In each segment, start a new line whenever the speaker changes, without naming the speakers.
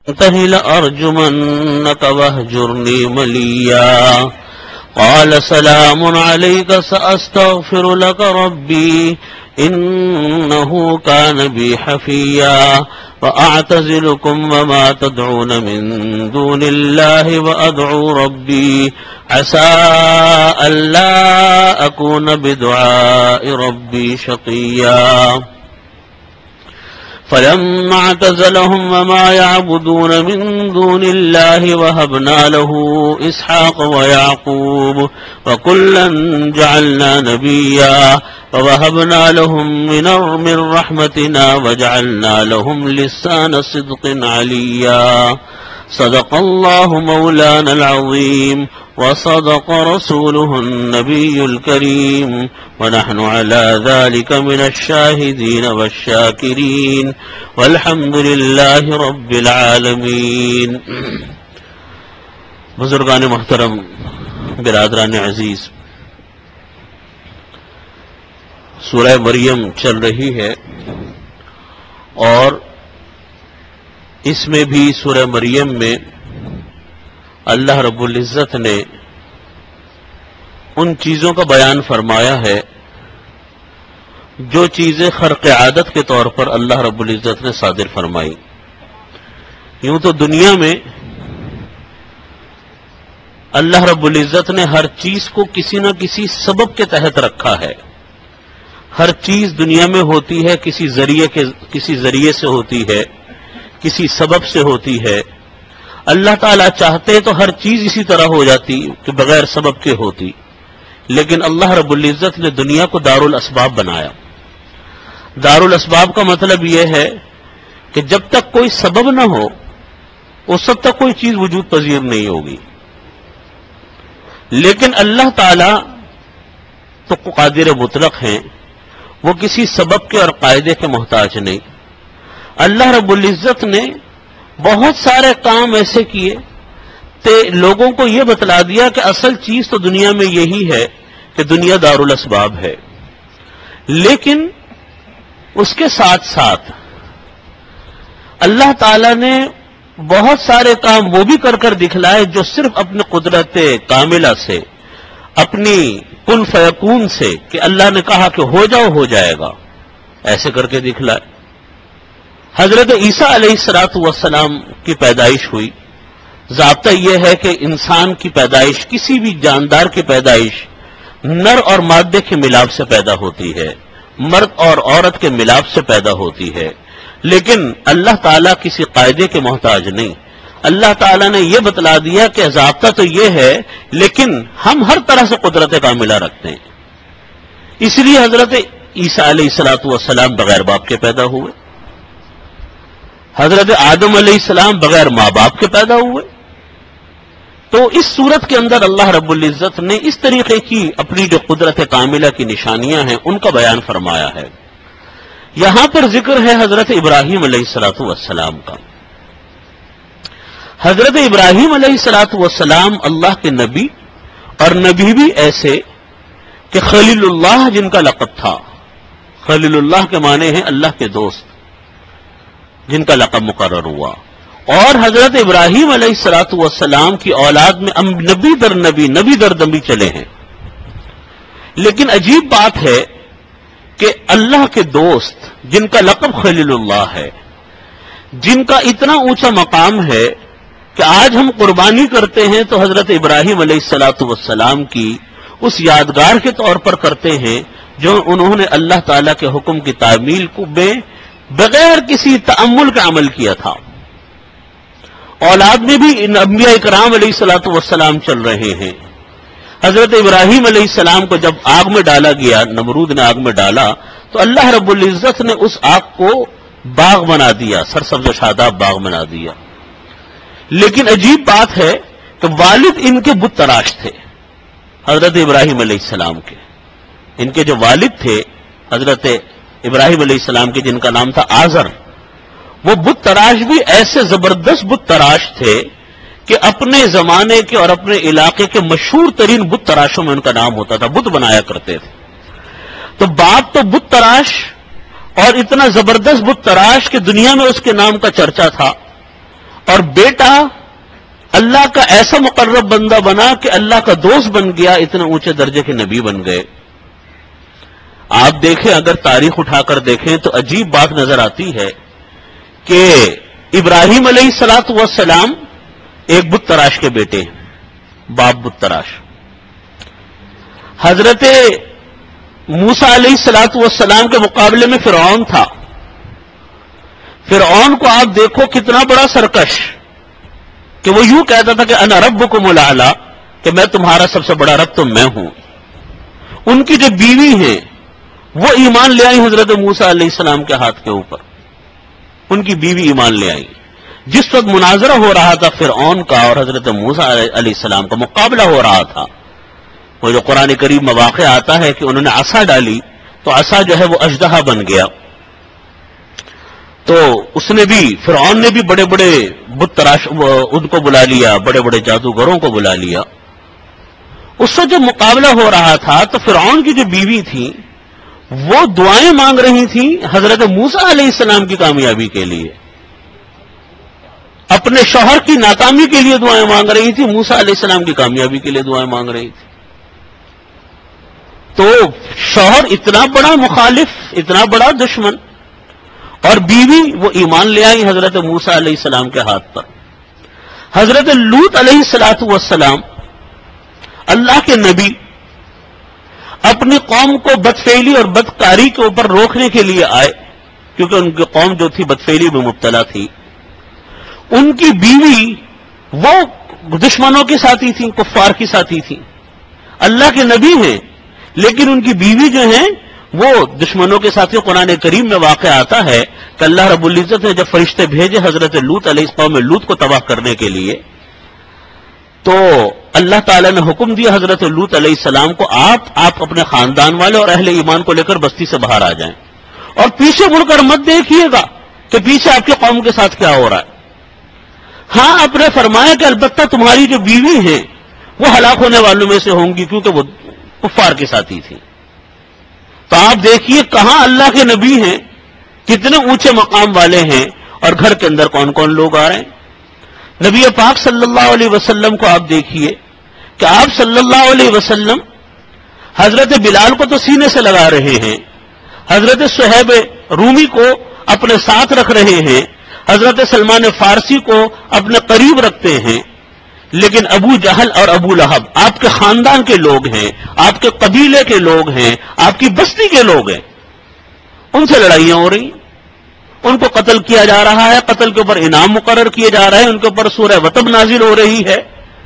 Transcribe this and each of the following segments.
انتهِ لأرجمنك واهجرني مليا قال سلام عليك سأستغفر لك ربي إنه كان بي حفيا وأعتزلكم وما تدعون من دون الله وأدعو ربي عسى ألا أكون بدعاء ربي شقيا فلما اعتزلهم وما يعبدون من دون الله وهبنا له إسحاق ويعقوب وكلا جعلنا نبيا ووهبنا لهم من رحمتنا وجعلنا لهم لسان صدق عليا صدق الله مولانا العظيم وصدق رسوله النبي الكريم ونحن على ذلك من الشاهدين والشاكرين والحمد لله رب العالمين. بزرگان محترم، برادران عزیز، سورہ مریم چل رہی ہے اور اس میں بھی سورہ مریم میں اللہ رب العزت نے ان چیزوں کا بیان فرمایا ہے جو چیزیں خرق عادت کے طور پر اللہ رب العزت نے صادر فرمائی. یوں تو دنیا میں اللہ رب العزت نے ہر چیز کو کسی نہ کسی سبب کے تحت رکھا ہے. ہر چیز دنیا میں ہوتی ہے کسی ذریعے سے ہوتی ہے، کسی سبب سے ہوتی ہے. اللہ تعالیٰ چاہتے تو ہر چیز اسی طرح ہو جاتی کہ بغیر سبب کے ہوتی، لیکن اللہ رب العزت نے دنیا کو دار الاسباب بنایا. دار الاسباب کا مطلب یہ ہے کہ جب تک کوئی سبب نہ ہو اس وقت تک کوئی چیز وجود پذیر نہیں ہوگی. لیکن اللہ تعالیٰ تو قادر مطلق ہیں، وہ کسی سبب کے اور قاعدے کے محتاج نہیں. اللہ رب العزت نے بہت سارے کام ایسے کیے کہ لوگوں کو یہ بتلا دیا کہ اصل چیز تو دنیا میں یہی ہے کہ دنیا دار الاسباب ہے. لیکن اس کے ساتھ ساتھ اللہ تعالیٰ نے بہت سارے کام وہ بھی کر دکھلائے جو صرف اپنے قدرت کاملہ سے، اپنی کن فیکون سے، کہ اللہ نے کہا کہ ہو جاؤ ہو جائے گا، ایسے کر کے دکھلائے. حضرت عیسیٰ علیہ السلام کی پیدائش ہوئی. ضابطہ یہ ہے کہ انسان کی پیدائش، کسی بھی جاندار کی پیدائش نر اور مادے کے ملاپ سے پیدا ہوتی ہے، مرد اور عورت کے ملاپ سے پیدا ہوتی ہے. لیکن اللہ تعالیٰ کسی قاعدے کے محتاج نہیں. اللہ تعالیٰ نے یہ بتلا دیا کہ ضابطہ تو یہ ہے لیکن ہم ہر طرح سے قدرت کاملہ رکھتے ہیں. اس لیے حضرت عیسیٰ علیہ السلام بغیر باپ کے پیدا ہوئے، حضرت آدم علیہ السلام بغیر ماں باپ کے پیدا ہوئے. تو اس صورت کے اندر اللہ رب العزت نے اس طریقے کی اپنی جو قدرت کاملہ کی نشانیاں ہیں ان کا بیان فرمایا ہے. یہاں پر ذکر ہے حضرت ابراہیم علیہ السلام کا. حضرت ابراہیم علیہ السلام اللہ کے نبی، اور نبی بھی ایسے کہ خلیل اللہ جن کا لقب تھا. خلیل اللہ کے معنی ہیں اللہ کے دوست، جن کا لقب مقرر ہوا. اور حضرت ابراہیم علیہ السلام کی اولاد میں نبی در نبی چلے ہیں. لیکن عجیب بات ہے کہ اللہ کے دوست جن کا لقب خلیل اللہ ہے، جن کا اتنا اونچا مقام ہے کہ آج ہم قربانی کرتے ہیں تو حضرت ابراہیم علیہ السلام کی اس یادگار کے طور پر کرتے ہیں جو انہوں نے اللہ تعالیٰ کے حکم کی تعمیل کو بغیر کسی تأمل کا عمل کیا تھا. اولاد میں بھی انبیاء اکرام علیہ السلام چل رہے ہیں. حضرت ابراہیم علیہ السلام کو جب آگ میں ڈالا گیا، نمرود نے آگ میں ڈالا، تو اللہ رب العزت نے اس آگ کو باغ بنا دیا، سرسبز و شاداب باغ بنا دیا. لیکن عجیب بات ہے کہ والد ان کے بت تراش تھے، حضرت ابراہیم علیہ السلام کے. ان کے جو والد تھے حضرت ابراہیم علیہ السلام کے، جن کا نام تھا آزر، وہ بت تراش بھی ایسے زبردست بت تراش تھے کہ اپنے زمانے کے اور اپنے علاقے کے مشہور ترین بت تراشوں میں ان کا نام ہوتا تھا. بت بنایا کرتے تھے. تو باپ تو بت تراش، اور اتنا زبردست بت تراش کہ دنیا میں اس کے نام کا چرچا تھا. اور بیٹا اللہ کا ایسا مقرب بندہ بنا کہ اللہ کا دوست بن گیا، اتنے اونچے درجے کے نبی بن گئے۔ آپ دیکھیں، اگر تاریخ اٹھا کر دیکھیں تو عجیب بات نظر آتی ہے کہ ابراہیم علیہ الصلوۃ والسلام ایک بت تراش کے بیٹے ہیں، باپ بت تراش۔ حضرت موسیٰ علیہ الصلوۃ والسلام کے مقابلے میں فرعون تھا۔ فرعون کو آپ دیکھو کتنا بڑا سرکش، کہ وہ یوں کہتا تھا کہ انا ربکم الاعلی، کہ میں تمہارا سب سے بڑا رب تو میں ہوں۔ ان کی جو بیوی ہیں وہ ایمان لے آئی حضرت موسیٰ علیہ السلام کے ہاتھ کے اوپر، ان کی بیوی ایمان لے آئی۔ جس وقت مناظرہ ہو رہا تھا فرعون کا اور حضرت موسیٰ علیہ السلام کا مقابلہ ہو رہا تھا، وہ جو قرآن کریم میں واقع آتا ہے کہ انہوں نے عصا ڈالی تو عصا جو ہے وہ اژدہا بن گیا، تو اس نے بھی، فرعون نے بھی بڑے بڑے بت تراش ان کو بلا لیا، بڑے بڑے جادوگروں کو بلا لیا۔ اس سے جب مقابلہ ہو رہا تھا تو فرعون کی جو بیوی تھی وہ دعائیں مانگ رہی تھیں حضرت موسیٰ علیہ السلام کی کامیابی کے لیے، اپنے شوہر کی ناکامی کے لیے دعائیں مانگ رہی تھی، موسیٰ علیہ السلام کی کامیابی کے لیے دعائیں مانگ رہی تھی۔ تو شوہر اتنا بڑا مخالف، اتنا بڑا دشمن، اور بیوی وہ ایمان لے آئی حضرت موسیٰ علیہ السلام کے ہاتھ پر۔ حضرت لوط علیہ الصلوۃ والسلام اللہ کے نبی اپنی قوم کو بدفعلی اور بدکاری کے اوپر روکنے کے لیے آئے، کیونکہ ان کی قوم جو تھی بدفعلی میں مبتلا تھی۔ ان کی بیوی وہ دشمنوں کے ساتھی تھی، کفار کی ساتھی تھی، اللہ کے نبی ہیں لیکن ان کی بیوی جو ہیں وہ دشمنوں کے ساتھی۔ قرآن کریم میں واقع آتا ہے کہ اللہ رب العزت نے جب فرشتے بھیجے حضرت لوط علیہ السلام میں لوط کو تباہ کرنے کے لیے، تو اللہ تعالیٰ نے حکم دیا حضرت لوط علیہ السلام کو، آپ اپنے خاندان والے اور اہل ایمان کو لے کر بستی سے باہر آ جائیں، اور پیچھے مڑ کر مت دیکھیے گا کہ پیچھے آپ کی قوم کے ساتھ کیا ہو رہا ہے۔ ہاں، آپ نے فرمایا کہ البتہ تمہاری جو بیوی ہیں وہ ہلاک ہونے والوں میں سے ہوں گی، کیونکہ وہ کفار کے ساتھی تھی۔ تو آپ دیکھیے کہاں اللہ کے نبی ہیں، کتنے اونچے مقام والے ہیں، اور گھر کے اندر کون کون لوگ آ رہے ہیں۔ نبی پاک صلی اللہ علیہ وسلم کو آپ دیکھیے کہ آپ صلی اللہ علیہ وسلم حضرت بلال کو تو سینے سے لگا رہے ہیں، حضرت صہیب رومی کو اپنے ساتھ رکھ رہے ہیں، حضرت سلمان فارسی کو اپنے قریب رکھتے ہیں، لیکن ابو جہل اور ابو لہب آپ کے خاندان کے لوگ ہیں، آپ کے قبیلے کے لوگ ہیں، آپ کی بستی کے لوگ ہیں، ان سے لڑائیاں ہو رہی ہیں، ان کو قتل کیا جا رہا ہے، قتل کے اوپر انعام مقرر کیے جا رہے ہیں، ان کے اوپر سورہ وتب نازل ہو رہی ہے۔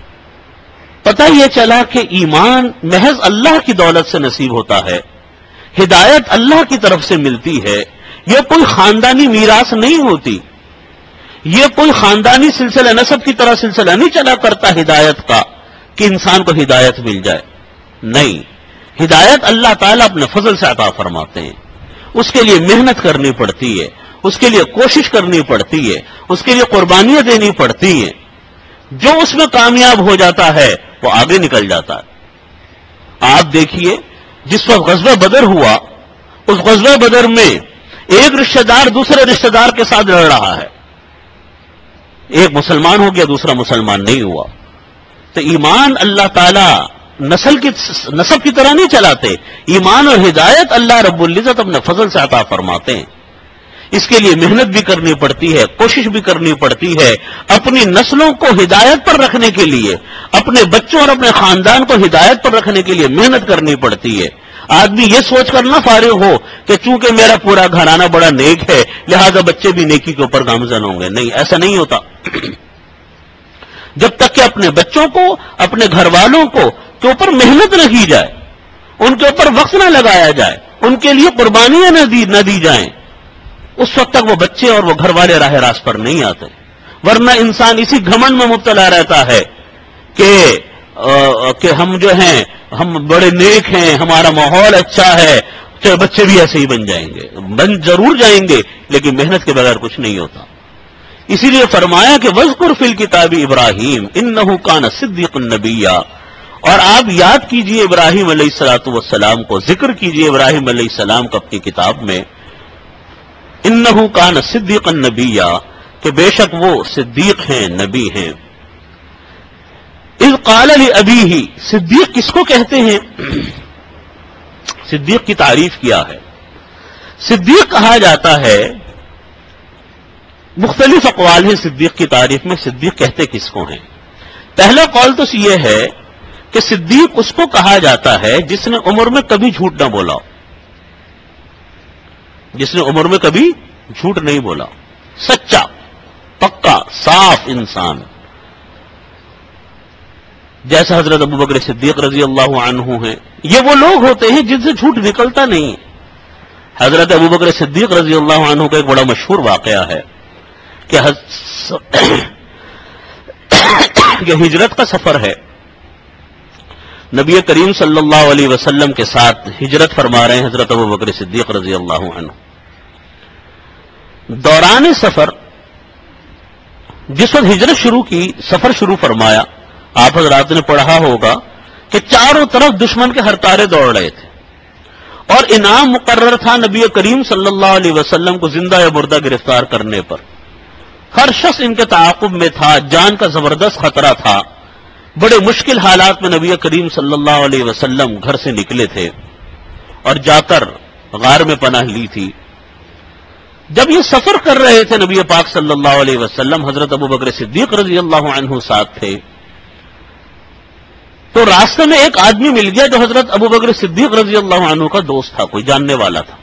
پتہ یہ چلا کہ ایمان محض اللہ کی دولت سے نصیب ہوتا ہے، ہدایت اللہ کی طرف سے ملتی ہے، یہ کوئی خاندانی میراث نہیں ہوتی، یہ کوئی خاندانی سلسلہ نسب کی طرح سلسلہ نہیں چلا کرتا ہدایت کا کہ انسان کو ہدایت مل جائے، نہیں، ہدایت اللہ تعالیٰ اپنے فضل سے عطا فرماتے ہیں، اس کے لیے محنت کرنی پڑتی ہے، اس کے لیے کوشش کرنی پڑتی ہے، اس کے لیے قربانیاں دینی پڑتی ہیں، جو اس میں کامیاب ہو جاتا ہے وہ آگے نکل جاتا ہے۔ آپ دیکھیے جس وقت غزوہ بدر ہوا، اس غزوہ بدر میں ایک رشتہ دار دوسرے رشتہ دار کے ساتھ لڑ رہا ہے، ایک مسلمان ہو گیا دوسرا مسلمان نہیں ہوا۔ تو ایمان اللہ تعالی نسب کی طرح نہیں چلاتے، ایمان اور ہدایت اللہ رب العزت اپنے فضل سے عطا فرماتے ہیں، اس کے لیے محنت بھی کرنی پڑتی ہے، کوشش بھی کرنی پڑتی ہے، اپنی نسلوں کو ہدایت پر رکھنے کے لیے، اپنے بچوں اور اپنے خاندان کو ہدایت پر رکھنے کے لیے محنت کرنی پڑتی ہے۔ آدمی یہ سوچ کر نہ فارغ ہو کہ چونکہ میرا پورا گھرانہ بڑا نیک ہے لہذا بچے بھی نیکی کے اوپر گامزن ہوں گے، نہیں، ایسا نہیں ہوتا۔ جب تک کہ اپنے بچوں کو، اپنے گھر والوں کو کے اوپر محنت نہ کی جائے، ان کے اوپر وقت نہ لگایا جائے، ان کے لیے قربانیاں نہ دی جائیں، اس وقت تک وہ بچے اور وہ گھر والے راہ راست پر نہیں آتے، ورنہ انسان اسی گھمنڈ میں مبتلا رہتا ہے کہ ہم جو ہیں ہم بڑے نیک ہیں، ہمارا ماحول اچھا ہے، چاہے بچے بھی ایسے ہی بن جائیں گے، بن ضرور جائیں گے لیکن محنت کے بغیر کچھ نہیں ہوتا۔ اسی لیے فرمایا کہ وَاذْكُرْ فِي الْكِتَابِ ابراہیم انَّهُ كَانَ صِدِّيقًا نَبِيًّا، اور آپ یاد کیجئے ابراہیم علیہ الصلوۃ والسلام کو، ذکر کیجئے ابراہیم علیہ السلام کو اپنی کتاب میں، انَّهُ كَانَ صِدِّيقًا نَبِيًّا، کہ بے شک وہ صدیق ہیں، نبی ہیں۔ اذ قال لأبیہ، صدیق کس کو کہتے ہیں؟ صدیق کی تعریف کیا ہے؟ صدیق کہا جاتا ہے، مختلف اقوال ہیں صدیق کی تعریف میں، صدیق کہتے کس کو ہیں؟ پہلا قول تو یہ ہے کہ صدیق اس کو کہا جاتا ہے جس نے عمر میں کبھی جھوٹ نہ بولا، جس نے عمر میں کبھی جھوٹ نہیں بولا، سچا پکا صاف انسان، جیسا حضرت ابوبکر صدیق رضی اللہ عنہ ہیں۔ یہ وہ لوگ ہوتے ہیں جن سے جھوٹ نکلتا نہیں۔ حضرت ابوبکر صدیق رضی اللہ عنہ کا ایک بڑا مشہور واقعہ ہے کہ ہجرت کا سفر ہے، نبی کریم صلی اللہ علیہ وسلم کے ساتھ ہجرت فرما رہے ہیں حضرت ابوبکر صدیق رضی اللہ عنہ۔ دوران سفر جس وقت ہجرت شروع کی، سفر شروع فرمایا، آپ حضرات نے پڑھا ہوگا کہ چاروں طرف دشمن کے ہرتارے دوڑ رہے تھے، اور انعام مقرر تھا نبی کریم صلی اللہ علیہ وسلم کو زندہ یا مردہ گرفتار کرنے پر۔ ہر شخص ان کے تعاقب میں تھا، جان کا زبردست خطرہ تھا۔ بڑے مشکل حالات میں نبی کریم صلی اللہ علیہ وسلم گھر سے نکلے تھے اور جا کر غار میں پناہ لی تھی۔ جب یہ سفر کر رہے تھے نبی پاک صلی اللہ علیہ وسلم، حضرت ابوبکر صدیق رضی اللہ عنہ ساتھ تھے، تو راستے میں ایک آدمی مل گیا جو حضرت ابوبکر صدیق رضی اللہ عنہ کا دوست تھا، کوئی جاننے والا تھا۔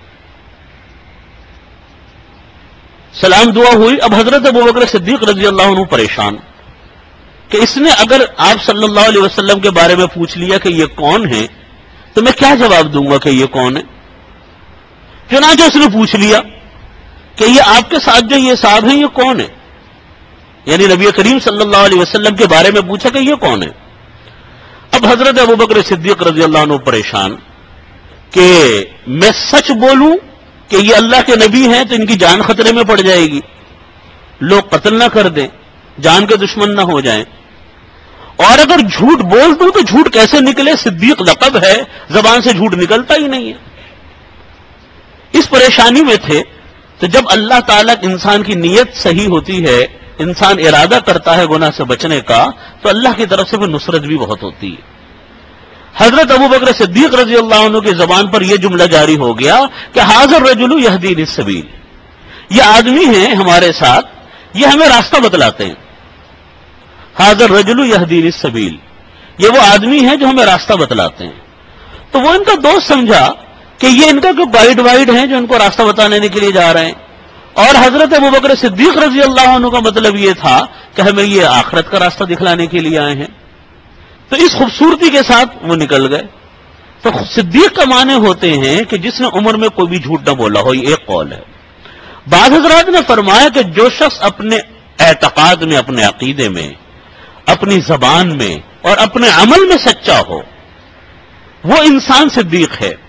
سلام دعا ہوئی۔ اب حضرت ابوبکر صدیق رضی اللہ عنہ پریشان کہ اس نے اگر آپ صلی اللہ علیہ وسلم کے بارے میں پوچھ لیا کہ یہ کون ہے تو میں کیا جواب دوں گا کہ یہ کون ہے؟ چنانچہ اس نے پوچھ لیا کہ یہ آپ کے ساتھ جو یہ صاحب ہیں یہ کون ہے؟ یعنی نبی کریم صلی اللہ علیہ وسلم کے بارے میں پوچھا کہ یہ کون ہے؟ اب حضرت ابوبکر صدیق رضی اللہ عنہ پریشان کہ میں سچ بولوں کہ یہ اللہ کے نبی ہیں تو ان کی جان خطرے میں پڑ جائے گی، لوگ قتل نہ کر دیں، جان کے دشمن نہ ہو جائیں، اور اگر جھوٹ بول دوں تو جھوٹ کیسے نکلے؟ صدیق لقب ہے، زبان سے جھوٹ نکلتا ہی نہیں ہے۔ اس پریشانی میں تھے، تو جب اللہ تعالیٰ انسان کی نیت صحیح ہوتی ہے، انسان ارادہ کرتا ہے گناہ سے بچنے کا، تو اللہ کی طرف سے بھی نصرت بھی بہت ہوتی ہے۔ حضرت ابوبکر صدیق رضی اللہ عنہ کی زبان پر یہ جملہ جاری ہو گیا کہ ھذا الرجل یہدی للسبیل، یہ آدمی ہیں ہمارے ساتھ، یہ ہمیں راستہ بتلاتے ہیں۔ ھذا الرجل یہدی للسبیل، یہ وہ آدمی ہیں جو ہمیں راستہ بتلاتے ہیں۔ تو وہ ان کا دوست سمجھا کہ یہ ان کا کوئی گائیڈ وائڈ ہیں جو ان کو راستہ بتانے کے لیے جا رہے ہیں، اور حضرت ابوبکر صدیق رضی اللہ عنہ کا مطلب یہ تھا کہ ہمیں یہ آخرت کا راستہ دکھلانے کے لیے آئے ہیں۔ تو اس خوبصورتی کے ساتھ وہ نکل گئے۔ تو صدیق کا معنی ہوتے ہیں کہ جس نے عمر میں کوئی بھی جھوٹ نہ بولا ہو، یہ ایک قول ہے۔ بعض حضرات نے فرمایا کہ جو شخص اپنے اعتقاد میں، اپنے عقیدے میں، اپنی زبان میں اور اپنے عمل میں سچا ہو، وہ انسان صدیق ہے۔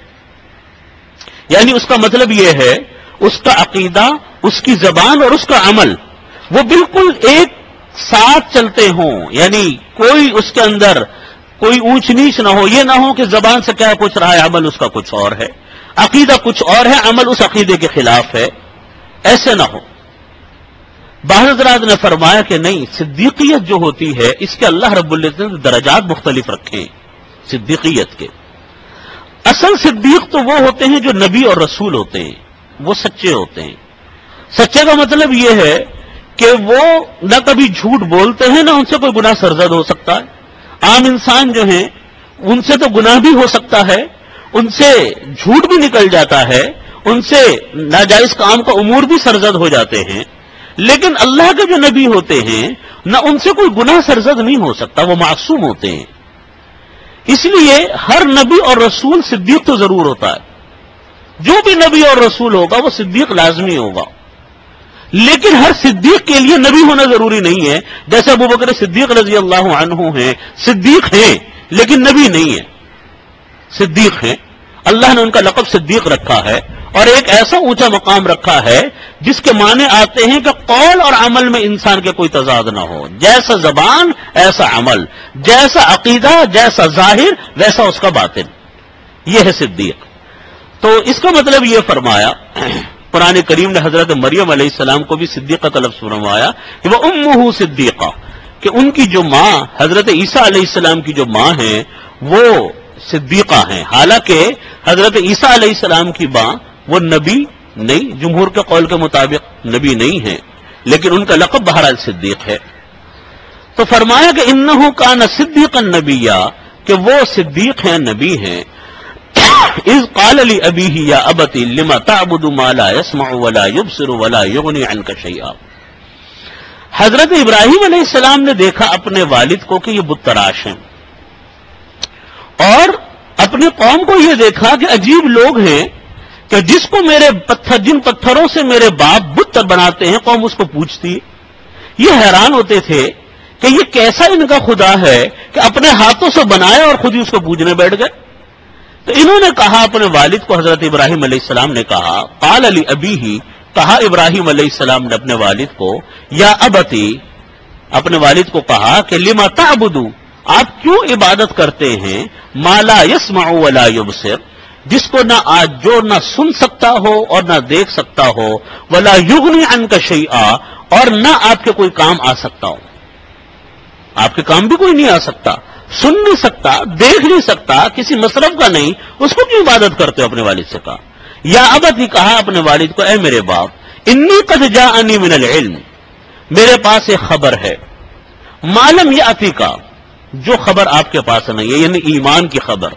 یعنی اس کا مطلب یہ ہے اس کا عقیدہ، اس کی زبان اور اس کا عمل وہ بالکل ایک ساتھ چلتے ہوں، یعنی کوئی اس کے اندر کوئی اونچ نیچ نہ ہو، یہ نہ ہو کہ زبان سے کیا کچھ رہا ہے، عمل اس کا کچھ اور ہے، عقیدہ کچھ اور ہے، عمل اس عقیدے کے خلاف ہے، ایسے نہ ہو۔ بعض حضرات نے فرمایا کہ نہیں، صدیقیت جو ہوتی ہے اس کے اللہ رب العزت نے درجات مختلف رکھے ہیں صدیقیت کے۔ اصل صدیق تو وہ ہوتے ہیں جو نبی اور رسول ہوتے ہیں، وہ سچے ہوتے ہیں۔ سچے کا مطلب یہ ہے کہ وہ نہ کبھی جھوٹ بولتے ہیں، نہ ان سے کوئی گناہ سرزد ہو سکتا ہے۔ عام انسان جو ہیں ان سے تو گناہ بھی ہو سکتا ہے، ان سے جھوٹ بھی نکل جاتا ہے، ان سے ناجائز کام کا امور بھی سرزد ہو جاتے ہیں، لیکن اللہ کے جو نبی ہوتے ہیں نہ ان سے کوئی گناہ سرزد نہیں ہو سکتا، وہ معصوم ہوتے ہیں۔ اس لیے ہر نبی اور رسول صدیق تو ضرور ہوتا ہے، جو بھی نبی اور رسول ہوگا وہ صدیق لازمی ہوگا، لیکن ہر صدیق کے لیے نبی ہونا ضروری نہیں ہے۔ جیسے ابوبکر صدیق رضی اللہ عنہ ہیں، صدیق ہیں لیکن نبی نہیں ہے، صدیق ہیں، اللہ نے ان کا لقب صدیق رکھا ہے، اور ایک ایسا اونچا مقام رکھا ہے جس کے معنی آتے ہیں کہ قول اور عمل میں انسان کے کوئی تضاد نہ ہو، جیسا زبان ایسا عمل، جیسا عقیدہ جیسا ظاہر ویسا اس کا باطن، یہ ہے صدیق۔ تو اس کا مطلب یہ فرمایا قرآن کریم نے حضرت مریم علیہ السلام کو بھی صدیقہ کا لفظ فرمایا کہ وہ امہ صدیقہ، کہ ان کی جو ماں حضرت عیسیٰ علیہ السلام کی جو ماں ہیں وہ صدیقہ ہیں، حالانکہ حضرت عیسیٰ علیہ السلام کی ماں وہ نبی نہیں، جمہور کے قول کے مطابق نبی نہیں ہے، لیکن ان کا لقب بہرحال صدیق ہے۔ تو فرمایا کہ انہ کان صدیقا نبیا، کہ وہ صدیق ہیں، نبی ہیں۔ اذ قال لابیہ یا ابت لما تعبد ما لا يسمع ولا يبصر ولا یغنی عنک شیئا، حضرت ابراہیم علیہ السلام نے دیکھا اپنے والد کو کہ یہ بت تراش ہیں، اور اپنے قوم کو یہ دیکھا کہ عجیب لوگ ہیں کہ جس کو میرے پتھر، جن پتھروں سے میرے باپ بت بناتے ہیں، قوم اس کو پوجتی۔ یہ حیران ہوتے تھے کہ یہ کیسا ان کا خدا ہے کہ اپنے ہاتھوں سے بنایا اور خود ہی اس کو پوجنے بیٹھ گئے۔ تو انہوں نے کہا اپنے والد کو، حضرت ابراہیم علیہ السلام نے کہا، قال لابیہ، کہا ابراہیم علیہ السلام نے اپنے والد کو، یا ابتی، اپنے والد کو کہا کہ لما تعبد، آپ کیوں عبادت کرتے ہیں، ما لا يسمع ولا يبصر، جس کو نہ جو نہ سن سکتا ہو اور نہ دیکھ سکتا ہو، ولا یغنی عنک شیئا، اور نہ آپ کے کوئی کام آ سکتا ہو، آپ کے کام بھی کوئی نہیں آ سکتا، سن نہیں سکتا، دیکھ نہیں سکتا، کسی مصرف کا نہیں، اس کو کیوں عبادت کرتے ہو؟ اپنے والد سے کہا۔ یا ابتی، کہا اپنے والد کو، اے میرے باپ، انی قد جاءنی من العلم، میرے پاس ایک خبر ہے، ما لم یأتک، جو خبر آپ کے پاس نہیں ہے، یعنی ایمان کی خبر،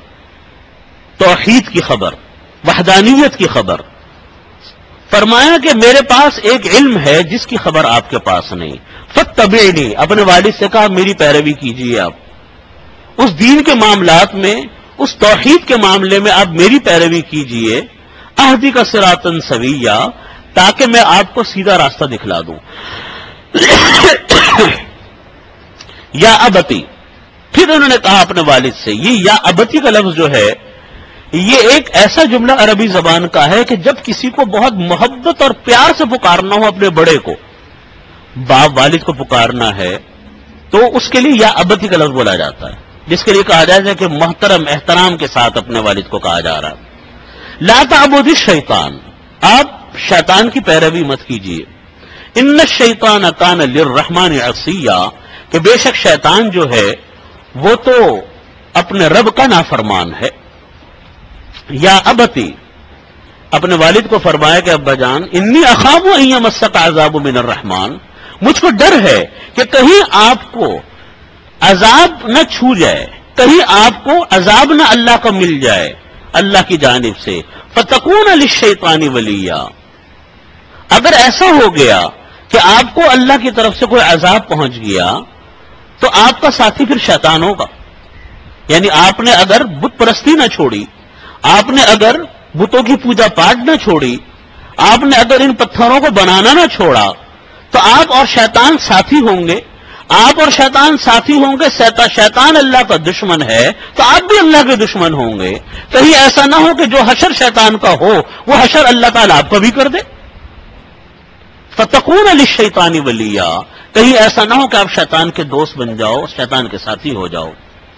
توحید کی خبر، وحدانیت کی خبر۔ فرمایا کہ میرے پاس ایک علم ہے جس کی خبر آپ کے پاس نہیں، فاتبعنی، اپنے والد سے کہا میری پیروی کیجیے، آپ اس دین کے معاملات میں، اس توحید کے معاملے میں آپ میری پیروی کیجیے، اہدک صراطا سویا، تاکہ میں آپ کو سیدھا راستہ دکھلا دوں۔ یا ابتی، پھر انہوں نے کہا اپنے والد سے، یہ یا ابتی کا لفظ جو ہے یہ ایک ایسا جملہ عربی زبان کا ہے کہ جب کسی کو بہت محبت اور پیار سے پکارنا ہو، اپنے بڑے کو، باپ والد کو پکارنا ہے، تو اس کے لیے یا ابتی کا لفظ بولا جاتا ہے، جس کے لیے کہا جائے کہ محترم احترام کے ساتھ اپنے والد کو کہا جا رہا ہے۔ لا تعبد الشیطان، آپ شیطان کی پیروی مت کیجیے، ان الشیطان کان للرحمن عصیا، کہ بے شک شیطان جو ہے وہ تو اپنے رب کا نافرمان ہے۔ یا ابتی، اپنے والد کو فرمایا کہ ابا جان، انی اخاف ان یمسک عذاب من الرحمن، مجھ کو ڈر ہے کہ کہیں آپ کو عذاب نہ چھو جائے، کہیں آپ کو عذاب نہ اللہ کا مل جائے اللہ کی جانب سے، فتکون للشیطان ولیا، اگر ایسا ہو گیا کہ آپ کو اللہ کی طرف سے کوئی عذاب پہنچ گیا تو آپ کا ساتھی پھر شیطان ہوگا۔ یعنی آپ نے اگر بت پرستی نہ چھوڑی، آپ نے اگر بتوں کی پوجا پاٹ نہ چھوڑی، آپ نے اگر ان پتھروں کو بنانا نہ چھوڑا، تو آپ اور شیطان ساتھی ہوں گے، آپ اور شیطان ساتھی ہوں گے، شیطان اللہ کا دشمن ہے تو آپ بھی اللہ کے دشمن ہوں گے، کہیں ایسا نہ ہو کہ جو حشر شیطان کا ہو وہ حشر اللہ تعالیٰ آپ کا بھی کر دے۔ فتکون للشیطان ولیا، کہیں ایسا نہ ہو کہ آپ شیطان کے دوست بن جاؤ، شیطان کے ساتھی ہو جاؤ۔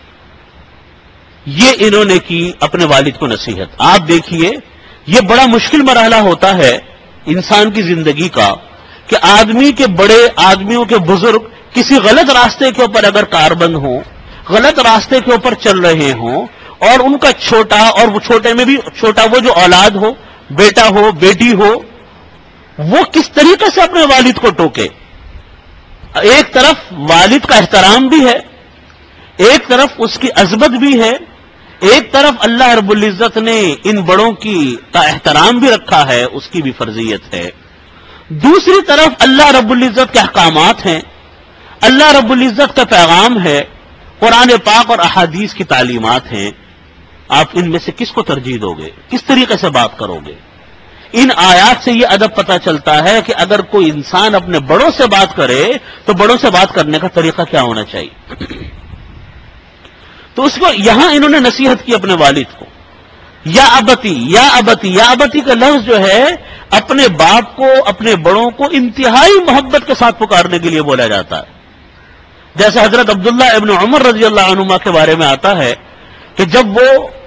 یہ انہوں نے کی اپنے والد کو نصیحت۔ آپ دیکھیے یہ بڑا مشکل مرحلہ ہوتا ہے انسان کی زندگی کا کہ آدمی کے بڑے، آدمیوں کے بزرگ کسی غلط راستے کے اوپر اگر کاربند ہوں، غلط راستے کے اوپر چل رہے ہوں، اور ان کا چھوٹا، اور وہ چھوٹے میں بھی چھوٹا وہ جو اولاد ہو، بیٹا ہو، بیٹی ہو، وہ کس طریقے سے اپنے والد کو ٹوکے۔ ایک طرف والد کا احترام بھی ہے، ایک طرف اس کی عظمت بھی ہے، ایک طرف اللہ رب العزت نے ان بڑوں کا احترام بھی رکھا ہے، اس کی بھی فرضیت ہے، دوسری طرف اللہ رب العزت کے احکامات ہیں، اللہ رب العزت کا پیغام ہے، قرآن پاک اور احادیث کی تعلیمات ہیں۔ آپ ان میں سے کس کو ترجیح دو گے؟ کس طریقے سے بات کرو گے؟ ان آیات سے یہ ادب پتہ چلتا ہے کہ اگر کوئی انسان اپنے بڑوں سے بات کرے تو بڑوں سے بات کرنے کا طریقہ کیا ہونا چاہیے۔ تو اس کو یہاں انہوں نے نصیحت کی اپنے والد کو، یا ابتی، یا ابتی، یا ابتی کا لفظ جو ہے اپنے باپ کو، اپنے بڑوں کو انتہائی محبت کے ساتھ پکارنے کے لیے بولا جاتا ہے۔ جیسے حضرت عبداللہ ابن عمر رضی اللہ عنہما کے بارے میں آتا ہے کہ جب وہ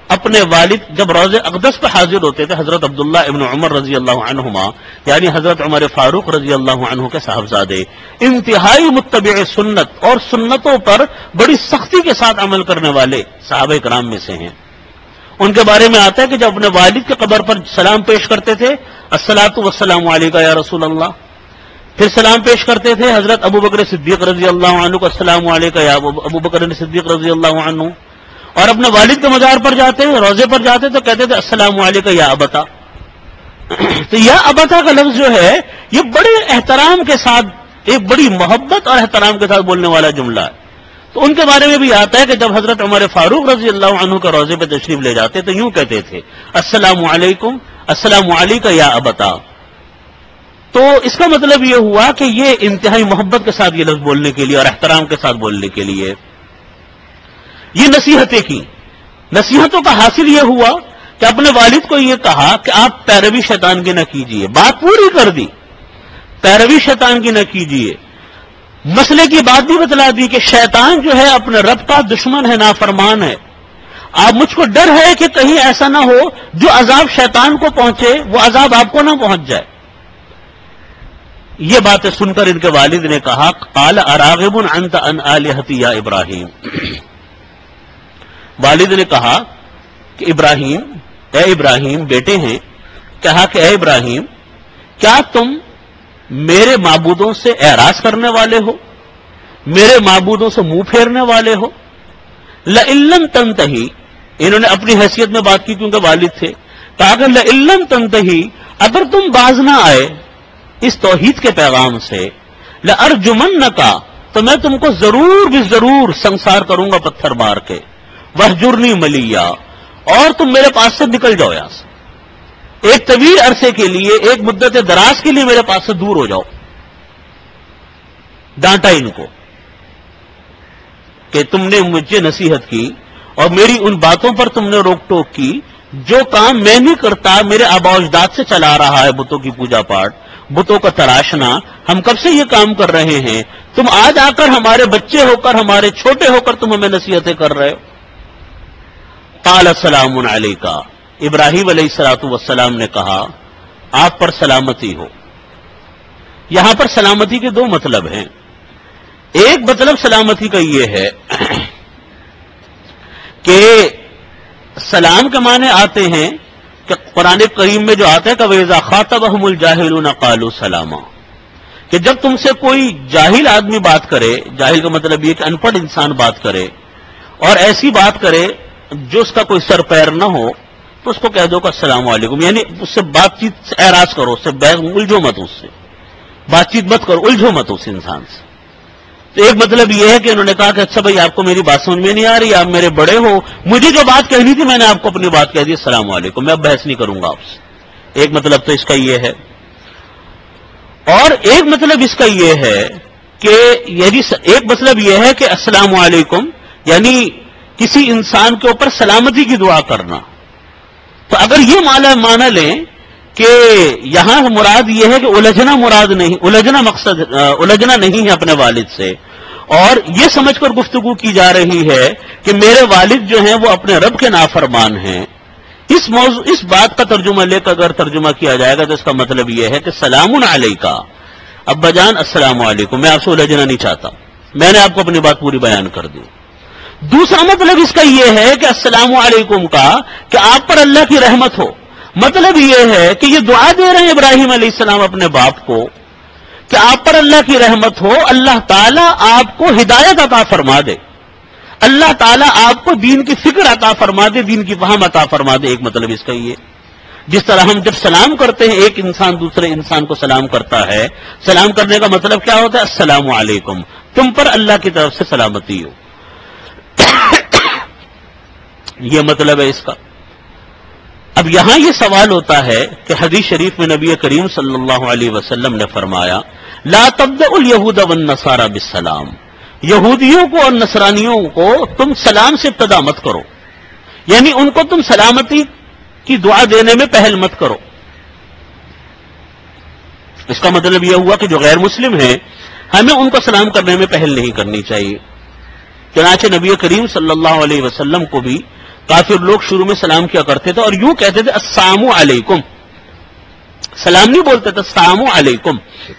اپنے والد جب روض اقدس پہ حاضر ہوتے تھے، حضرت عبداللہ ابن عمر رضی اللہ عنہما یعنی حضرت عمر فاروق رضی اللہ عنہ کے صاحبزادے، انتہائی متبع سنت اور سنتوں پر بڑی سختی کے ساتھ عمل کرنے والے صحابہ کرام میں سے ہیں. ان کے بارے میں آتا ہے کہ جب اپنے والد کے قبر پر سلام پیش کرتے تھے، الصلاۃ والسلام علیکہ یا رسول اللہ، پھر سلام پیش کرتے تھے حضرت ابو بکر صدیق رضی اللہ عنہ کو، السلام علیکہ یا ابو بکر صدیق رضی اللہ عنہ. اور اپنے والد کے مزار پر جاتے، روضے پر جاتے تو کہتے تھے السلام علیکہ یا ابتا. تو یا ابتا کا لفظ جو ہے یہ بڑے احترام کے ساتھ، ایک بڑی محبت اور احترام کے ساتھ بولنے والا جملہ ہے. تو ان کے بارے میں بھی آتا ہے کہ جب حضرت عمر فاروق رضی اللہ عنہ کے روضے پہ تشریف لے جاتے تو یوں کہتے تھے السلام علیکم، السلام علیکہ یا ابتا. تو اس کا مطلب یہ ہوا کہ یہ انتہائی محبت کے ساتھ یہ لفظ بولنے کے لیے اور احترام کے ساتھ بولنے کے لیے یہ نصیحتیں کی. نصیحتوں کا حاصل یہ ہوا کہ اپنے والد کو یہ کہا کہ آپ پیروی شیطان کی نہ کیجیے. بات پوری کر دی، پیروی شیطان کی نہ کیجیے. مسئلے کی بات بھی بتلا دی کہ شیطان جو ہے اپنے رب کا دشمن ہے، نافرمان ہے. آپ مجھ کو ڈر ہے کہ کہیں ایسا نہ ہو جو عذاب شیطان کو پہنچے وہ عذاب آپ کو نہ پہنچ جائے. یہ باتیں سن کر ان کے والد نے کہا قال اراغب انت عن آلہتی یا ابراہیم. والد نے کہا کہ ابراہیم، اے ابراہیم بیٹے ہیں، کہا کہ اے ابراہیم کیا تم میرے معبودوں سے اعراض کرنے والے ہو، میرے معبودوں سے منہ پھیرنے والے ہو؟ لئن لم تنتہی، انہوں نے اپنی حیثیت میں بات کی کیونکہ والد تھے، کہا کہ لئن لم تنتہی، اگر تم باز نہ آئے اس توحید کے پیغام سے، لأرجمنک، تو میں تم کو ضرور بھی ضرور سنسار کروں گا پتھر مار کے. وہجرنی ملیا، اور تم میرے پاس سے نکل جاؤ، یہاں سے ایک طویل عرصے کے لیے، ایک مدت دراز کے لیے میرے پاس سے دور ہو جاؤ. ڈانٹا ان کو کہ تم نے مجھے نصیحت کی اور میری ان باتوں پر تم نے روک ٹوک کی جو کام میں نہیں کرتا، میرے آباء و اجداد سے چلا رہا ہے، بتوں کی پوجا پاٹ، بتوں کا تراشنا، ہم کب سے یہ کام کر رہے ہیں. تم آج آ کر ہمارے بچے ہو کر، ہمارے چھوٹے ہو کر تم ہمیں نصیحتیں کر رہے ہو. قال السلام علیکہ، ابراہیم علیہ الصلوۃ والسلام نے کہا آپ پر سلامتی ہو. یہاں پر سلامتی کے دو مطلب ہیں. ایک مطلب سلامتی کا یہ ہے کہ سلام کے معنی آتے ہیں کہ قرآن کریم میں جو آتا ہے کہ وَإِذَا خَاطَبَهُمُ الْجَاهِلُونَ قَالُوا سَلَامًا، کہ جب تم سے کوئی جاہل آدمی بات کرے، جاہل کا مطلب یہ کہ ان پڑھ انسان بات کرے اور ایسی بات کرے جو اس کا کوئی سر پیر نہ ہو، تو اس کو کہہ دو کہ السلام علیکم، یعنی اس سے بات چیت سے اعراض کرو، اس سے الجھو مت، اس سے بات چیت مت کرو، الجھو مت اس انسان سے. تو ایک مطلب یہ ہے کہ انہوں نے کہا کہ اچھا بھائی آپ کو میری بات سمجھ میں نہیں آ رہی، آپ میرے بڑے ہو، مجھے جو بات کہنی تھی میں نے آپ کو اپنی بات کہہ دی، السلام علیکم، میں اب بحث نہیں کروں گا آپ سے. ایک مطلب تو اس کا یہ ہے. اور ایک مطلب اس کا یہ ہے کہ یعنی ایک مطلب یہ ہے کہ السلام علیکم یعنی کسی انسان کے اوپر سلامتی کی دعا کرنا. تو اگر یہ معنی لیں کہ یہاں مراد یہ ہے کہ الجھنا مراد نہیں، الجھنا مقصد، الجھنا نہیں ہے اپنے والد سے، اور یہ سمجھ کر گفتگو کی جا رہی ہے کہ میرے والد جو ہیں وہ اپنے رب کے نافرمان ہیں، اس بات کا ترجمہ لے کر اگر ترجمہ کیا جائے گا تو اس کا مطلب یہ ہے کہ سلام علیکہ ابا جان، السلام علیکم، میں آپ سے الجھنا نہیں چاہتا، میں نے آپ کو اپنی بات پوری بیان کر دی. دوسرا مطلب اس کا یہ ہے کہ السلام علیکم کا کہ آپ پر اللہ کی رحمت ہو. مطلب یہ ہے کہ یہ دعا دے رہے ہیں ابراہیم علیہ السلام اپنے باپ کو کہ آپ پر اللہ کی رحمت ہو، اللہ تعالیٰ آپ کو ہدایت عطا فرما دے، اللہ تعالیٰ آپ کو دین کی فکر عطا فرما دے، دین کی فہم عطا فرما دے. ایک مطلب اس کا یہ، جس طرح ہم جب سلام کرتے ہیں، ایک انسان دوسرے انسان کو سلام کرتا ہے، سلام کرنے کا مطلب کیا ہوتا ہے؟ السلام علیکم، تم پر اللہ کی طرف سے سلامتی ہو. یہ مطلب ہے اس کا. اب یہاں یہ سوال ہوتا ہے کہ حدیث شریف میں نبی کریم صلی اللہ علیہ وسلم نے فرمایا لا تبدأ اليہود والنصارى بالسلام، یہودیوں کو اور نصرانیوں کو تم سلام سے ابتدا مت کرو، یعنی ان کو تم سلامتی کی دعا دینے میں پہل مت کرو. اس کا مطلب یہ ہوا کہ جو غیر مسلم ہیں ہمیں ان کو سلام کرنے میں پہل نہیں کرنی چاہیے. چنانچہ نبی کریم صلی اللہ علیہ وسلم کو بھی کافر لوگ شروع میں سلام کیا کرتے تھے اور یوں کہتے تھے السلام علیکم، سلام نہیں بولتے تھے، السلام علیکم۔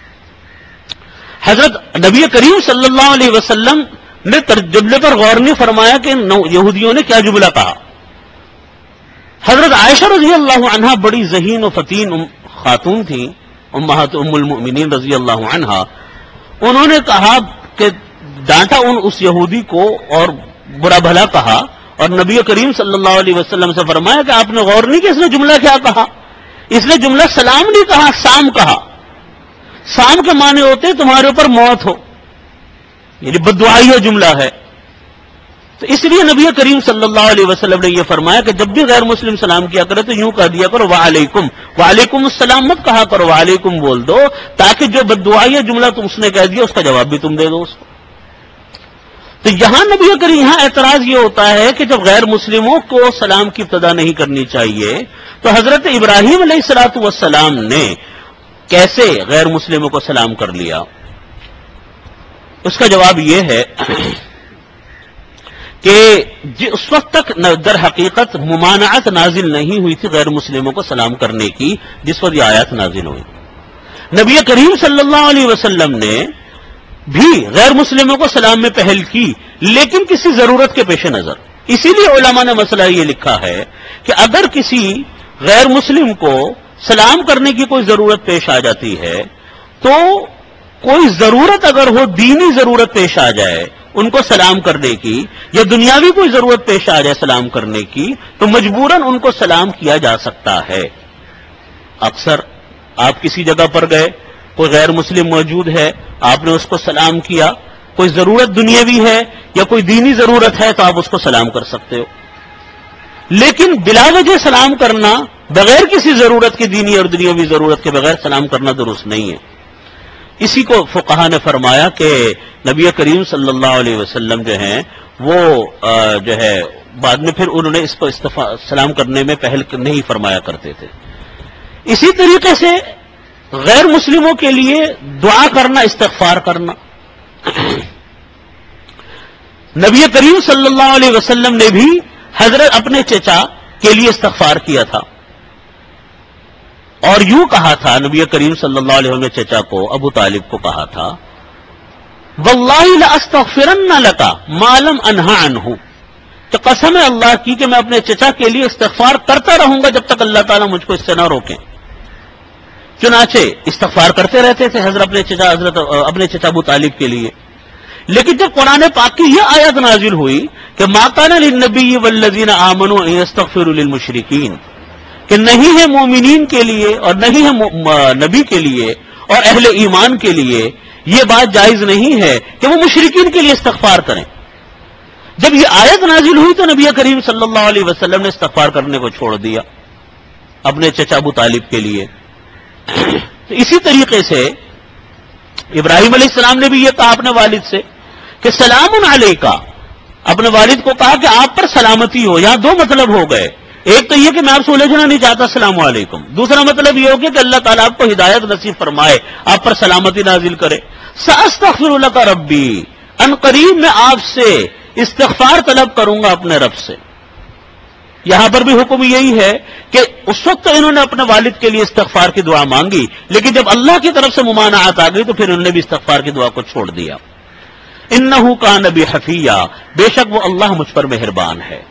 حضرت نبی کریم صلی اللہ علیہ وسلم نے جملے پر غور نہیں فرمایا کہ یہودیوں نے کیا جملہ کہا۔ حضرت عائشہ رضی اللہ عنہا بڑی ذہین و فتین خاتون تھیں، امہات ام المؤمنین رضی اللہ عنہا، انہوں نے کہا کہ ڈانٹا اس یہودی کو اور برا بھلا کہا، اور نبی کریم صلی اللہ علیہ وسلم سے فرمایا کہ آپ نے غور نہیں کہ اس نے جملہ کیا کہا؟ اس نے جملہ سلام نہیں کہا، سام کہا۔ سام کے معنی ہوتے تمہارے اوپر موت ہو، یعنی بددعائیہ جملہ ہے۔ تو اس لیے نبی کریم صلی اللہ علیہ وسلم نے یہ فرمایا کہ جب بھی غیر مسلم سلام کیا کرے تو یوں کہہ دیا کرو وعلیکم، وعلیکم السلام مت کہا کرو، وعلیکم بول دو، تاکہ جو بددعائیہ جملہ تم اس نے کہہ دیا اس کا جواب بھی تم دے دو اس کو۔ تو یہاں نبی کریم، یہاں اعتراض یہ ہوتا ہے کہ جب غیر مسلموں کو سلام کی ابتدا نہیں کرنی چاہیے تو حضرت ابراہیم علیہ الصلوۃ والسلام نے کیسے غیر مسلموں کو سلام کر لیا؟ اس کا جواب یہ ہے کہ اس وقت تک در حقیقت ممانعت نازل نہیں ہوئی تھی غیر مسلموں کو سلام کرنے کی جس پر یہ آیات نازل ہوئی۔ نبی کریم صلی اللہ علیہ وسلم نے بھی غیر مسلموں کو سلام میں پہل کی، لیکن کسی ضرورت کے پیش نظر۔ اسی لیے علماء نے مسئلہ یہ لکھا ہے کہ اگر کسی غیر مسلم کو سلام کرنے کی کوئی ضرورت پیش آ جاتی ہے تو کوئی ضرورت اگر ہو، دینی ضرورت پیش آ جائے ان کو سلام کرنے کی، یا دنیاوی کوئی ضرورت پیش آ جائے سلام کرنے کی، تو مجبوراً ان کو سلام کیا جا سکتا ہے۔ اکثر آپ کسی جگہ پر گئے، کوئی غیر مسلم موجود ہے، آپ نے اس کو سلام کیا، کوئی ضرورت دنیاوی ہے یا کوئی دینی ضرورت ہے تو آپ اس کو سلام کر سکتے ہو، لیکن بلا وجہ سلام کرنا، بغیر کسی ضرورت کی، دینی اور دنیاوی ضرورت کے بغیر سلام کرنا درست نہیں ہے۔ اسی کو فقہا نے فرمایا کہ نبی کریم صلی اللہ علیہ وسلم جو ہیں وہ جو ہے بعد میں پھر انہوں نے اس کو سلام کرنے میں پہل نہیں فرمایا کرتے تھے۔ اسی طریقے سے غیر مسلموں کے لیے دعا کرنا، استغفار کرنا، نبی کریم صلی اللہ علیہ وسلم نے بھی حضرت اپنے چچا کے لیے استغفار کیا تھا، اور یوں کہا تھا نبی کریم صلی اللہ علیہ وسلم نے چچا کو، ابو طالب کو کہا تھا واللہ لاستغفرن لک ما لم انہ عنہ، تو قسم ہے اللہ کی کہ میں اپنے چچا کے لیے استغفار کرتا رہوں گا جب تک اللہ تعالیٰ مجھ کو اس سے نہ روکیں۔ چنانچہ استغفار کرتے رہتے تھے حضرت اپنے چچا ابو طالب کے لیے۔ لیکن جب قرآن پاک کی یہ آیت نازل ہوئی کہ ما کان للنبی والذین آمنوا ان یستغفروا للمشرکین، کہ نہیں ہے مومنین کے لیے اور نہیں ہے نبی کے لیے اور اہل ایمان کے لیے یہ بات جائز نہیں ہے کہ وہ مشرکین کے لیے استغفار کریں۔ جب یہ آیت نازل ہوئی تو نبی کریم صلی اللہ علیہ وسلم نے استغفار کرنے کو چھوڑ دیا اپنے چچا ابو طالب کے لیے۔ تو اسی طریقے سے ابراہیم علیہ السلام نے بھی یہ کہا اپنے والد سے کہ سلام علیکا، اپنے والد کو کہا کہ آپ پر سلامتی ہو۔ یہاں دو مطلب ہو گئے، ایک تو یہ کہ میں آپ سے الجھنا نہیں چاہتا السلام علیکم، دوسرا مطلب یہ ہو گیا کہ اللہ تعالیٰ آپ کو ہدایت نصیب فرمائے، آپ پر سلامتی نازل کرے۔ سأستغفر لک ربی، ان قریب میں آپ سے استغفار طلب کروں گا اپنے رب سے۔ یہاں پر بھی حکم یہی ہے کہ اس وقت انہوں نے اپنے والد کے لیے استغفار کی دعا مانگی، لیکن جب اللہ کی طرف سے ممانعت آ گئی تو پھر انہوں نے بھی استغفار کی دعا کو چھوڑ دیا۔ انہ کان بی حفیہ، بے شک وہ اللہ مجھ پر مہربان ہے۔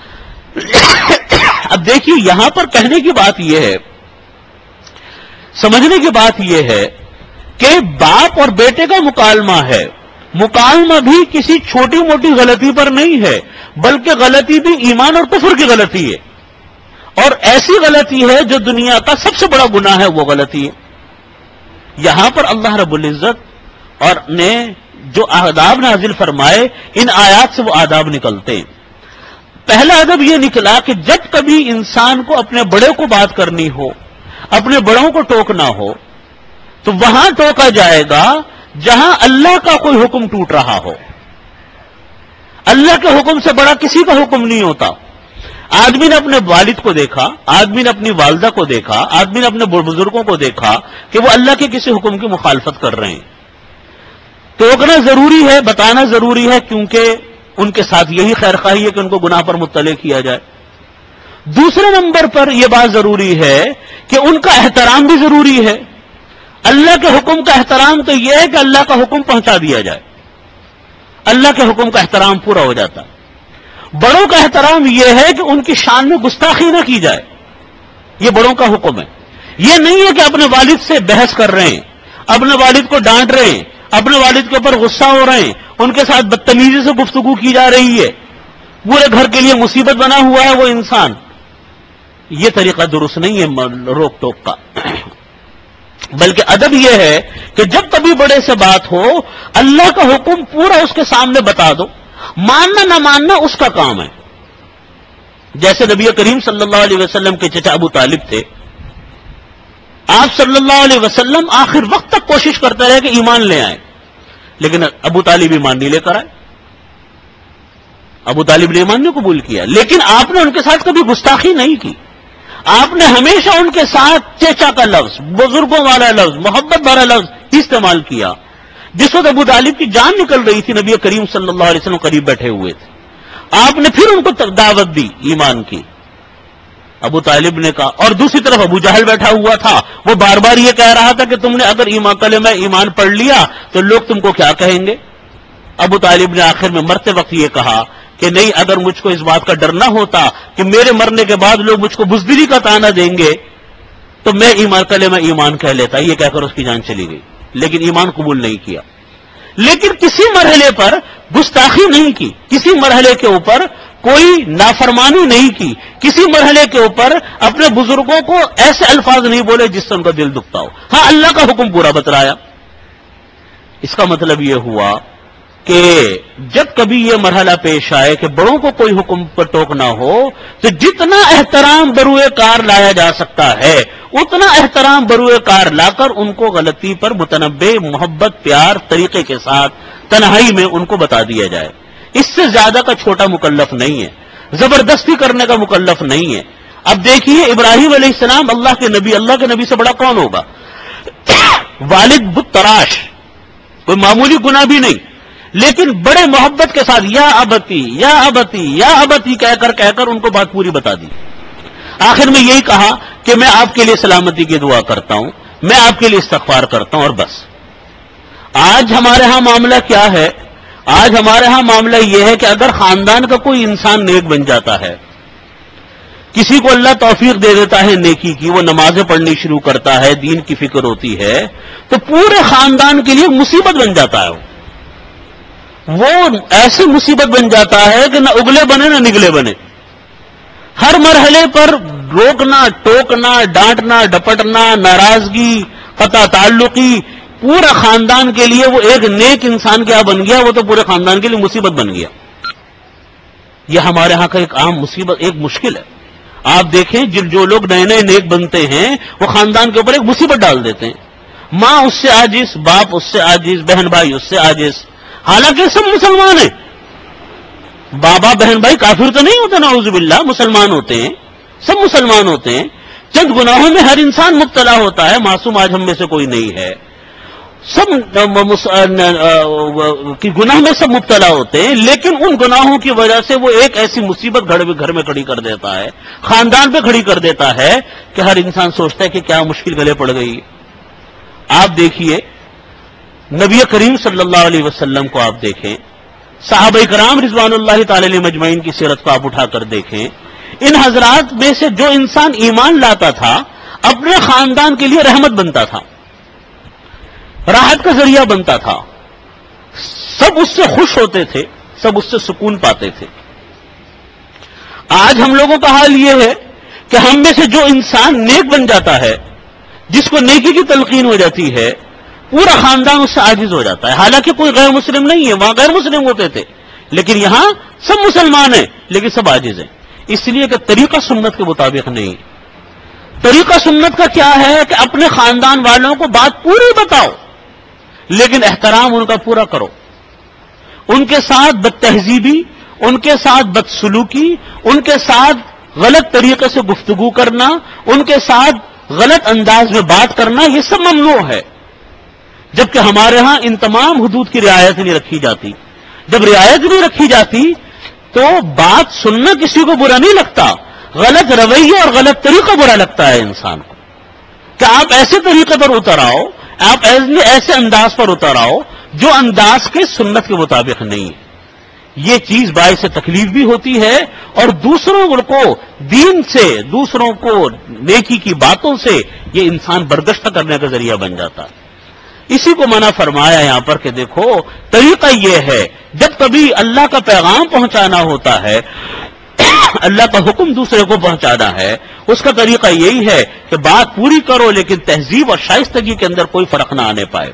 اب دیکھیے یہاں پر کہنے کی بات یہ ہے، سمجھنے کی بات یہ ہے کہ باپ اور بیٹے کا مکالمہ ہے، مکالمہ بھی کسی چھوٹی موٹی غلطی پر نہیں ہے، بلکہ غلطی بھی ایمان اور کفر کی غلطی ہے، اور ایسی غلطی ہے جو دنیا کا سب سے بڑا گناہ ہے، وہ غلطی ہے۔ یہاں پر اللہ رب العزت اور نے جو آداب نازل فرمائے، ان آیات سے وہ آداب نکلتے ہیں۔ پہلا ادب یہ نکلا کہ جب کبھی انسان کو اپنے بڑے کو بات کرنی ہو، اپنے بڑوں کو ٹوکنا ہو، تو وہاں ٹوکا جائے گا جہاں اللہ کا کوئی حکم ٹوٹ رہا ہو۔ اللہ کے حکم سے بڑا کسی کا حکم نہیں ہوتا۔ آدمی نے اپنے والد کو دیکھا، آدمی نے اپنی والدہ کو دیکھا، آدمی نے اپنے بزرگوں کو دیکھا کہ وہ اللہ کے کسی حکم کی مخالفت کر رہے ہیں، ٹوکنا ضروری ہے، بتانا ضروری ہے، کیونکہ ان کے ساتھ یہی خیر خواہی ہے کہ ان کو گناہ پر مطلع کیا جائے۔ دوسرے نمبر پر یہ بات ضروری ہے کہ ان کا احترام بھی ضروری ہے. اللہ کے حکم کا احترام تو یہ ہے کہ اللہ کا حکم پہنچا دیا جائے, اللہ کے حکم کا احترام پورا ہو جاتا. بڑوں کا احترام یہ ہے کہ ان کی شان میں گستاخی نہ کی جائے, یہ بڑوں کا حکم ہے. یہ نہیں ہے کہ اپنے والد سے بحث کر رہے ہیں, اپنے والد کو ڈانٹ رہے ہیں, اپنے والد کے اوپر غصہ ہو رہے ہیں, ان کے ساتھ بدتمیزی سے گفتگو کی جا رہی ہے, پورے گھر کے لیے مصیبت بنا ہوا ہے وہ انسان. یہ طریقہ درست نہیں ہے روک ٹوک کا. بلکہ ادب یہ ہے کہ جب کبھی بڑے سے بات ہو, اللہ کا حکم پورا اس کے سامنے بتا دو, ماننا نہ ماننا اس کا کام ہے. جیسے نبی کریم صلی اللہ علیہ وسلم کے چچا ابو طالب تھے, آپ صلی اللہ علیہ وسلم آخر وقت تک کوشش کرتے رہے کہ ایمان لے آئیں, لیکن ابو طالب ایمان نہیں لے کر آئے. ابو طالب نے ایمان نہیں قبول کیا, لیکن آپ نے ان کے ساتھ کبھی گستاخی نہیں کی. آپ نے ہمیشہ ان کے ساتھ چچا کا لفظ, بزرگوں والا لفظ, محبت بھرا لفظ استعمال کیا. جس وقت ابو طالب کی جان نکل رہی تھی, نبی کریم صلی اللہ علیہ وسلم قریب بیٹھے ہوئے تھے, آپ نے پھر ان کو دعوت دی ایمان کی. ابو طالب نے کہا, اور دوسری طرف ابو جہل بیٹھا ہوا تھا, وہ بار بار یہ کہہ رہا تھا کہ تم نے اگر ایمان پڑھ لیا تو لوگ تم کو کیا کہیں گے. ابو طالب نے آخر میں مرتے وقت یہ کہا کہ نہیں, اگر مجھ کو اس بات کا ڈر نہ ہوتا کہ میرے مرنے کے بعد لوگ مجھ کو بزدلی کا طعنہ دیں گے تو میں ایمان کہہ لیتا. یہ کہہ کر اس کی جان چلی گئی, لیکن ایمان قبول نہیں کیا. لیکن کسی مرحلے پر گستاخی نہیں کی, کسی مرحلے کے اوپر کوئی نافرمانی نہیں کی, کسی مرحلے کے اوپر اپنے بزرگوں کو ایسے الفاظ نہیں بولے جس سے ان کا دل دکھتا ہو. ہاں, اللہ کا حکم پورا بتلایا. اس کا مطلب یہ ہوا کہ جب کبھی یہ مرحلہ پیش آئے کہ بڑوں کو کوئی حکم پر ٹوک نہ ہو, تو جتنا احترام بروئے کار لایا جا سکتا ہے اتنا احترام بروئے کار لا کر ان کو غلطی پر متنبع, محبت, پیار طریقے کے ساتھ تنہائی میں ان کو بتا دیا جائے. اس سے زیادہ کا چھوٹا مکلف نہیں ہے, زبردستی کرنے کا مکلف نہیں ہے. اب دیکھیے, ابراہیم علیہ السلام اللہ کے نبی سے بڑا کون ہوگا؟ والد بت تراش, کوئی معمولی گناہ بھی نہیں, لیکن بڑے محبت کے ساتھ یا ابتی یا ابتی یا ابتی کہہ کر ان کو بات پوری بتا دی. آخر میں یہی کہا کہ میں آپ کے لیے سلامتی کی دعا کرتا ہوں, میں آپ کے لیے استغفار کرتا ہوں, اور بس. آج ہمارے ہاں معاملہ کیا ہے؟ آج ہمارے ہاں معاملہ یہ ہے کہ اگر خاندان کا کوئی انسان نیک بن جاتا ہے, کسی کو اللہ توفیق دے دیتا ہے نیکی کی, وہ نمازیں پڑھنی شروع کرتا ہے, دین کی فکر ہوتی ہے, تو پورے خاندان کے لیے مصیبت بن جاتا ہے. وہ ایسی مصیبت بن جاتا ہے کہ نہ اگلے بنے نہ نگلے بنے. ہر مرحلے پر روکنا, ٹوکنا, ڈانٹنا, ڈپٹنا, ناراضگی, قطع تعلقی, پورا خاندان کے لیے وہ ایک نیک انسان کیا بن گیا, وہ تو پورے خاندان کے لیے مصیبت بن گیا. یہ ہمارے ہاں کا ایک عام مصیبت, ایک مشکل ہے. آپ دیکھیں جو لوگ نئے نئے نیک بنتے ہیں وہ خاندان کے اوپر ایک مصیبت ڈال دیتے ہیں. ماں اس سے عاجز, باپ اس سے عاجز, بہن بھائی اس سے عاجز, حالانکہ سب مسلمان ہیں. بابا بہن بھائی کافر تو نہیں ہوتے, نعوذ باللہ, مسلمان ہوتے ہیں, سب مسلمان ہوتے ہیں. چند گناہوں میں ہر انسان مبتلا ہوتا ہے, معصوم آج ہم میں سے کوئی نہیں ہے. سب گناہ میں سب مبتلا ہوتے ہیں, لیکن ان گناہوں کی وجہ سے وہ ایک ایسی مصیبت گھر میں کھڑی کر دیتا ہے, خاندان پہ کھڑی کر دیتا ہے کہ ہر انسان سوچتا ہے کہ کیا مشکل گلے پڑ گئی. آپ دیکھیے نبی کریم صلی اللہ علیہ وسلم کو, آپ دیکھیں صحابہ کرام رضوان اللہ تعالی علیہ مجمعین کی سیرت کو آپ اٹھا کر دیکھیں. ان حضرات میں سے جو انسان ایمان لاتا تھا اپنے خاندان کے لیے رحمت بنتا تھا, راحت کا ذریعہ بنتا تھا, سب اس سے خوش ہوتے تھے, سب اس سے سکون پاتے تھے. آج ہم لوگوں کا حال یہ ہے کہ ہم میں سے جو انسان نیک بن جاتا ہے, جس کو نیکی کی تلقین ہو جاتی ہے, پورا خاندان اس سے عاجز ہو جاتا ہے. حالانکہ کوئی غیر مسلم نہیں ہے, وہاں غیر مسلم ہوتے تھے, لیکن یہاں سب مسلمان ہیں لیکن سب عاجز ہیں. اس لیے کہ طریقہ سنت کے مطابق نہیں. طریقہ سنت کا کیا ہے کہ اپنے خاندان والوں کو بات پوری بتاؤ, لیکن احترام ان کا پورا کرو. ان کے ساتھ بد تہذیبی, ان کے ساتھ بدسلوکی, ان کے ساتھ غلط طریقے سے گفتگو کرنا, ان کے ساتھ غلط انداز میں بات کرنا, یہ سب ممنوع ہے. جبکہ ہمارے ہاں ان تمام حدود کی رعایت نہیں رکھی جاتی. جب رعایت نہیں رکھی جاتی تو بات سننا کسی کو برا نہیں لگتا, غلط رویہ اور غلط طریقہ برا لگتا ہے انسان کو کہ آپ ایسے طریقے پر اتر آؤ، آپ ایسے انداز پر اتر آؤ جو انداز کے سنت کے مطابق نہیں ہے. یہ چیز باعث تکلیف بھی ہوتی ہے اور دوسروں کو دین سے، دوسروں کو نیکی کی باتوں سے یہ انسان برداشت کرنے کا ذریعہ بن جاتا ہے. اسی کو منع فرمایا یہاں پر کہ دیکھو طریقہ یہ ہے جب کبھی اللہ کا پیغام پہنچانا ہوتا ہے، اللہ کا حکم دوسرے کو پہنچانا ہے، اس کا طریقہ یہی ہے کہ بات پوری کرو لیکن تہذیب اور شائستگی کے اندر کوئی فرق نہ آنے پائے.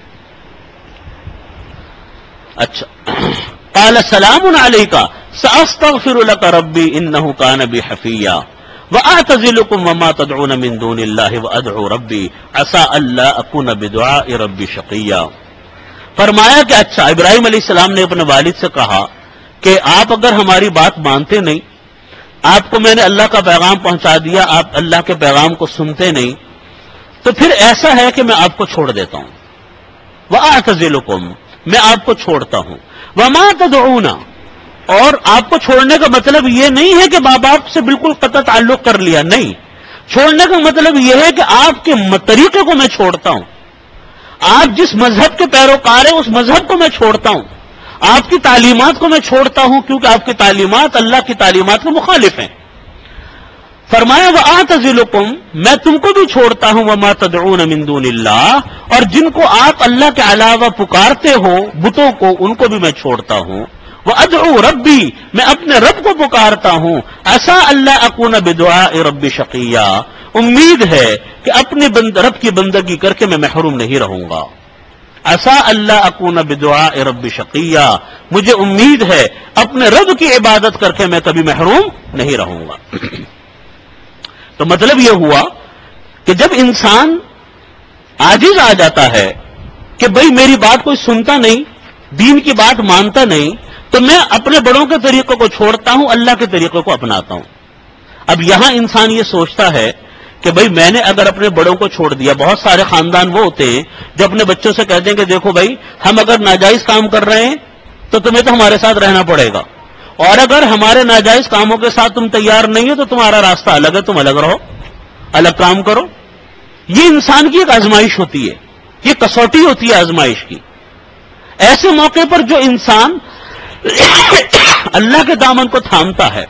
اچھا، قال سلام علیک ساستغفر لک ربی انہ کان بی حفیا وَأَعْتَزِلُكُمْ وَمَا تَدْعُونَ مِن دُونِ اللَّهِ وَأَدْعُو رَبِّي عَسَىٰ أَلَّا أَكُونَ بِدُعَاءِ رَبِّي شَقِيًّا. فرمایا کہ اچھا، ابراہیم علیہ السلام نے اپنے والد سے کہا کہ آپ اگر ہماری بات مانتے نہیں، آپ کو میں نے اللہ کا پیغام پہنچا دیا، آپ اللہ کے پیغام کو سنتے نہیں، تو پھر ایسا ہے کہ میں آپ کو چھوڑ دیتا ہوں. وَأَعْتَزِلُكُمْ، میں آپ کو چھوڑتا ہوں. وَمَا تَدْعُونَ، اور آپ کو چھوڑنے کا مطلب یہ نہیں ہے کہ ماں باپ سے بالکل قطع تعلق کر لیا، نہیں. چھوڑنے کا مطلب یہ ہے کہ آپ کے طریقے کو میں چھوڑتا ہوں، آپ جس مذہب کے پیروکار ہیں اس مذہب کو میں چھوڑتا ہوں، آپ کی تعلیمات کو میں چھوڑتا ہوں کیونکہ آپ کی تعلیمات اللہ کی تعلیمات کے مخالف ہیں. فرمایا وَأَعْتَزِلُكُمْ، میں تم کو بھی چھوڑتا ہوں، وَمَا تَدْعُونَ مِن دُونِ اللَّهِ، اور جن کو آپ اللہ کے علاوہ پکارتے ہو بتوں کو، ان کو بھی میں چھوڑتا ہوں. وَأَدْعُو رَبِّي، میں اپنے رب کو پکارتا ہوں. عَسَىٰ أَلَّا أَكُونَ بِدُعَاءِ رَبِّي شَقِيًّا، امید ہے کہ اپنے رب کی بندگی کر کے میں محروم نہیں رہوں گا. عَسَىٰ أَلَّا أَكُونَ بِدُعَاءِ رَبِّي شَقِيًّا، مجھے امید ہے اپنے رب کی عبادت کر کے میں کبھی محروم نہیں رہوں گا. تو مطلب یہ ہوا کہ جب انسان عاجز آ جاتا ہے کہ بھئی میری بات کوئی سنتا نہیں، دین کی بات مانتا نہیں، تو میں اپنے بڑوں کے طریقے کو چھوڑتا ہوں، اللہ کے طریقے کو اپناتا ہوں. اب یہاں انسان یہ سوچتا ہے کہ بھئی میں نے اگر اپنے بڑوں کو چھوڑ دیا، بہت سارے خاندان وہ ہوتے ہیں جو اپنے بچوں سے کہتے ہیں کہ دیکھو بھئی ہم اگر ناجائز کام کر رہے ہیں تو تمہیں تو ہمارے ساتھ رہنا پڑے گا، اور اگر ہمارے ناجائز کاموں کے ساتھ تم تیار نہیں ہو تو تمہارا راستہ الگ ہے، تم الگ رہو، الگ کام کرو. یہ انسان کی ایک آزمائش ہوتی ہے، یہ کسوٹی ہوتی ہے آزمائش کی. ایسے موقع پر جو انسان اللہ کے دامن کو تھامتا ہے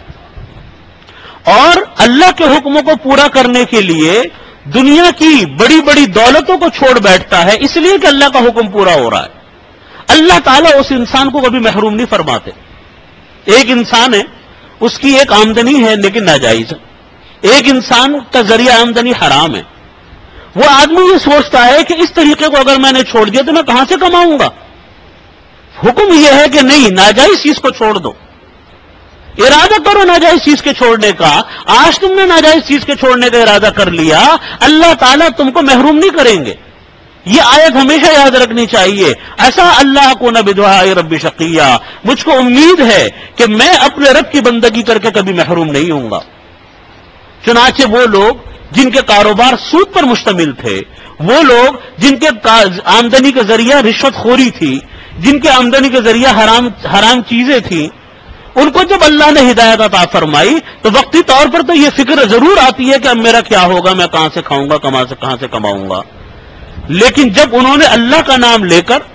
اور اللہ کے حکموں کو پورا کرنے کے لیے دنیا کی بڑی بڑی دولتوں کو چھوڑ بیٹھتا ہے اس لیے کہ اللہ کا حکم پورا ہو رہا ہے، اللہ تعالیٰ اس انسان کو کبھی محروم نہیں فرماتے. ایک انسان ہے، اس کی ایک آمدنی ہے لیکن ناجائز ہے، ایک انسان کا ذریعہ آمدنی حرام ہے. وہ آدمی یہ سوچتا ہے کہ اس طریقے کو اگر میں نے چھوڑ دیا تو میں کہاں سے کماؤں گا. حکم یہ ہے کہ نہیں، ناجائز چیز کو چھوڑ دو، ارادہ کرو ناجائز چیز کے چھوڑنے کا. آج تم نے ناجائز چیز کے چھوڑنے کا ارادہ کر لیا، اللہ تعالیٰ تم کو محروم نہیں کریں گے. یہ آیت ہمیشہ یاد رکھنی چاہیے. ایسا اللہ کو نہ بدعاء ربی شقیہ، مجھ کو امید ہے کہ میں اپنے رب کی بندگی کر کے کبھی محروم نہیں ہوں گا. چنانچہ وہ لوگ جن کے کاروبار سود پر مشتمل تھے، وہ لوگ جن کے آمدنی کے ذریعہ رشوت خوری تھی، جن کے آمدنی کے ذریعہ حرام چیزیں تھیں، ان کو جب اللہ نے ہدایت عطا فرمائی تو وقتی طور پر تو یہ فکر ضرور آتی ہے کہ اب میرا کیا ہوگا، میں کہاں سے کھاؤں گا، کہاں سے کماؤں گا. لیکن جب انہوں نے اللہ کا نام لے کر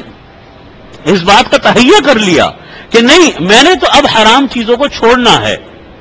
اس بات کا تہیہ کر لیا کہ نہیں، میں نے تو اب حرام چیزوں کو چھوڑنا ہے،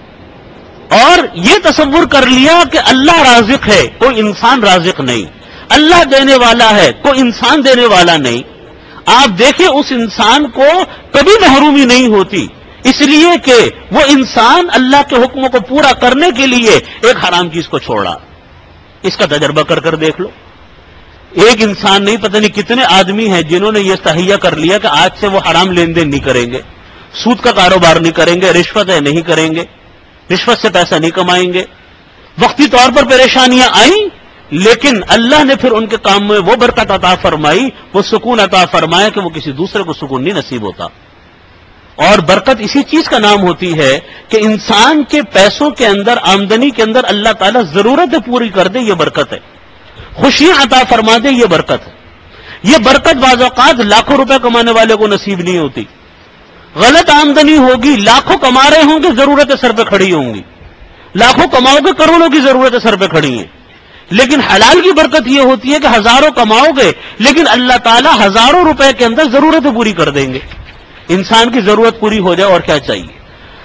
اور یہ تصور کر لیا کہ اللہ رازق ہے، کوئی انسان رازق نہیں، اللہ دینے والا ہے، کوئی انسان دینے والا نہیں. آپ دیکھیں اس انسان کو کبھی محرومی نہیں ہوتی، اس لیے کہ وہ انسان اللہ کے حکموں کو پورا کرنے کے لیے ایک حرام چیز کو چھوڑا. اس کا تجربہ کر کر دیکھ لو. ایک انسان نہیں، پتہ نہیں کتنے آدمی ہیں جنہوں نے یہ تہیہ کر لیا کہ آج سے وہ حرام لین دین نہیں کریں گے، سود کا کاروبار نہیں کریں گے، رشوت نہیں کریں گے، رشوت سے پیسہ نہیں کمائیں گے. وقتی طور پر پریشانیاں آئیں لیکن اللہ نے پھر ان کے کام میں وہ برکت عطا فرمائی، وہ سکون عطا فرمایا کہ وہ کسی دوسرے کو سکون نہیں نصیب ہوتا. اور برکت اسی چیز کا نام ہوتی ہے کہ انسان کے پیسوں کے اندر، آمدنی کے اندر اللہ تعالیٰ ضرورتیں پوری کر دے، یہ برکت ہے. خوشیاں عطا فرما دے، یہ برکت ہے. یہ برکت بعض اوقات لاکھوں روپے کمانے والے کو نصیب نہیں ہوتی. غلط آمدنی ہوگی، لاکھوں کما رہے ہوں گے، ضرورتیں سر پہ کھڑی ہوں گی. لاکھوں کماؤ گے کروڑوں کی ضرورتیں سر پہ کھڑی ہیں، لیکن حلال کی برکت یہ ہوتی ہے کہ ہزاروں کماؤ گے لیکن اللہ تعالیٰ ہزاروں روپے کے اندر ضرورتیں پوری کر دیں گے. انسان کی ضرورت پوری ہو جائے اور کیا چاہیے.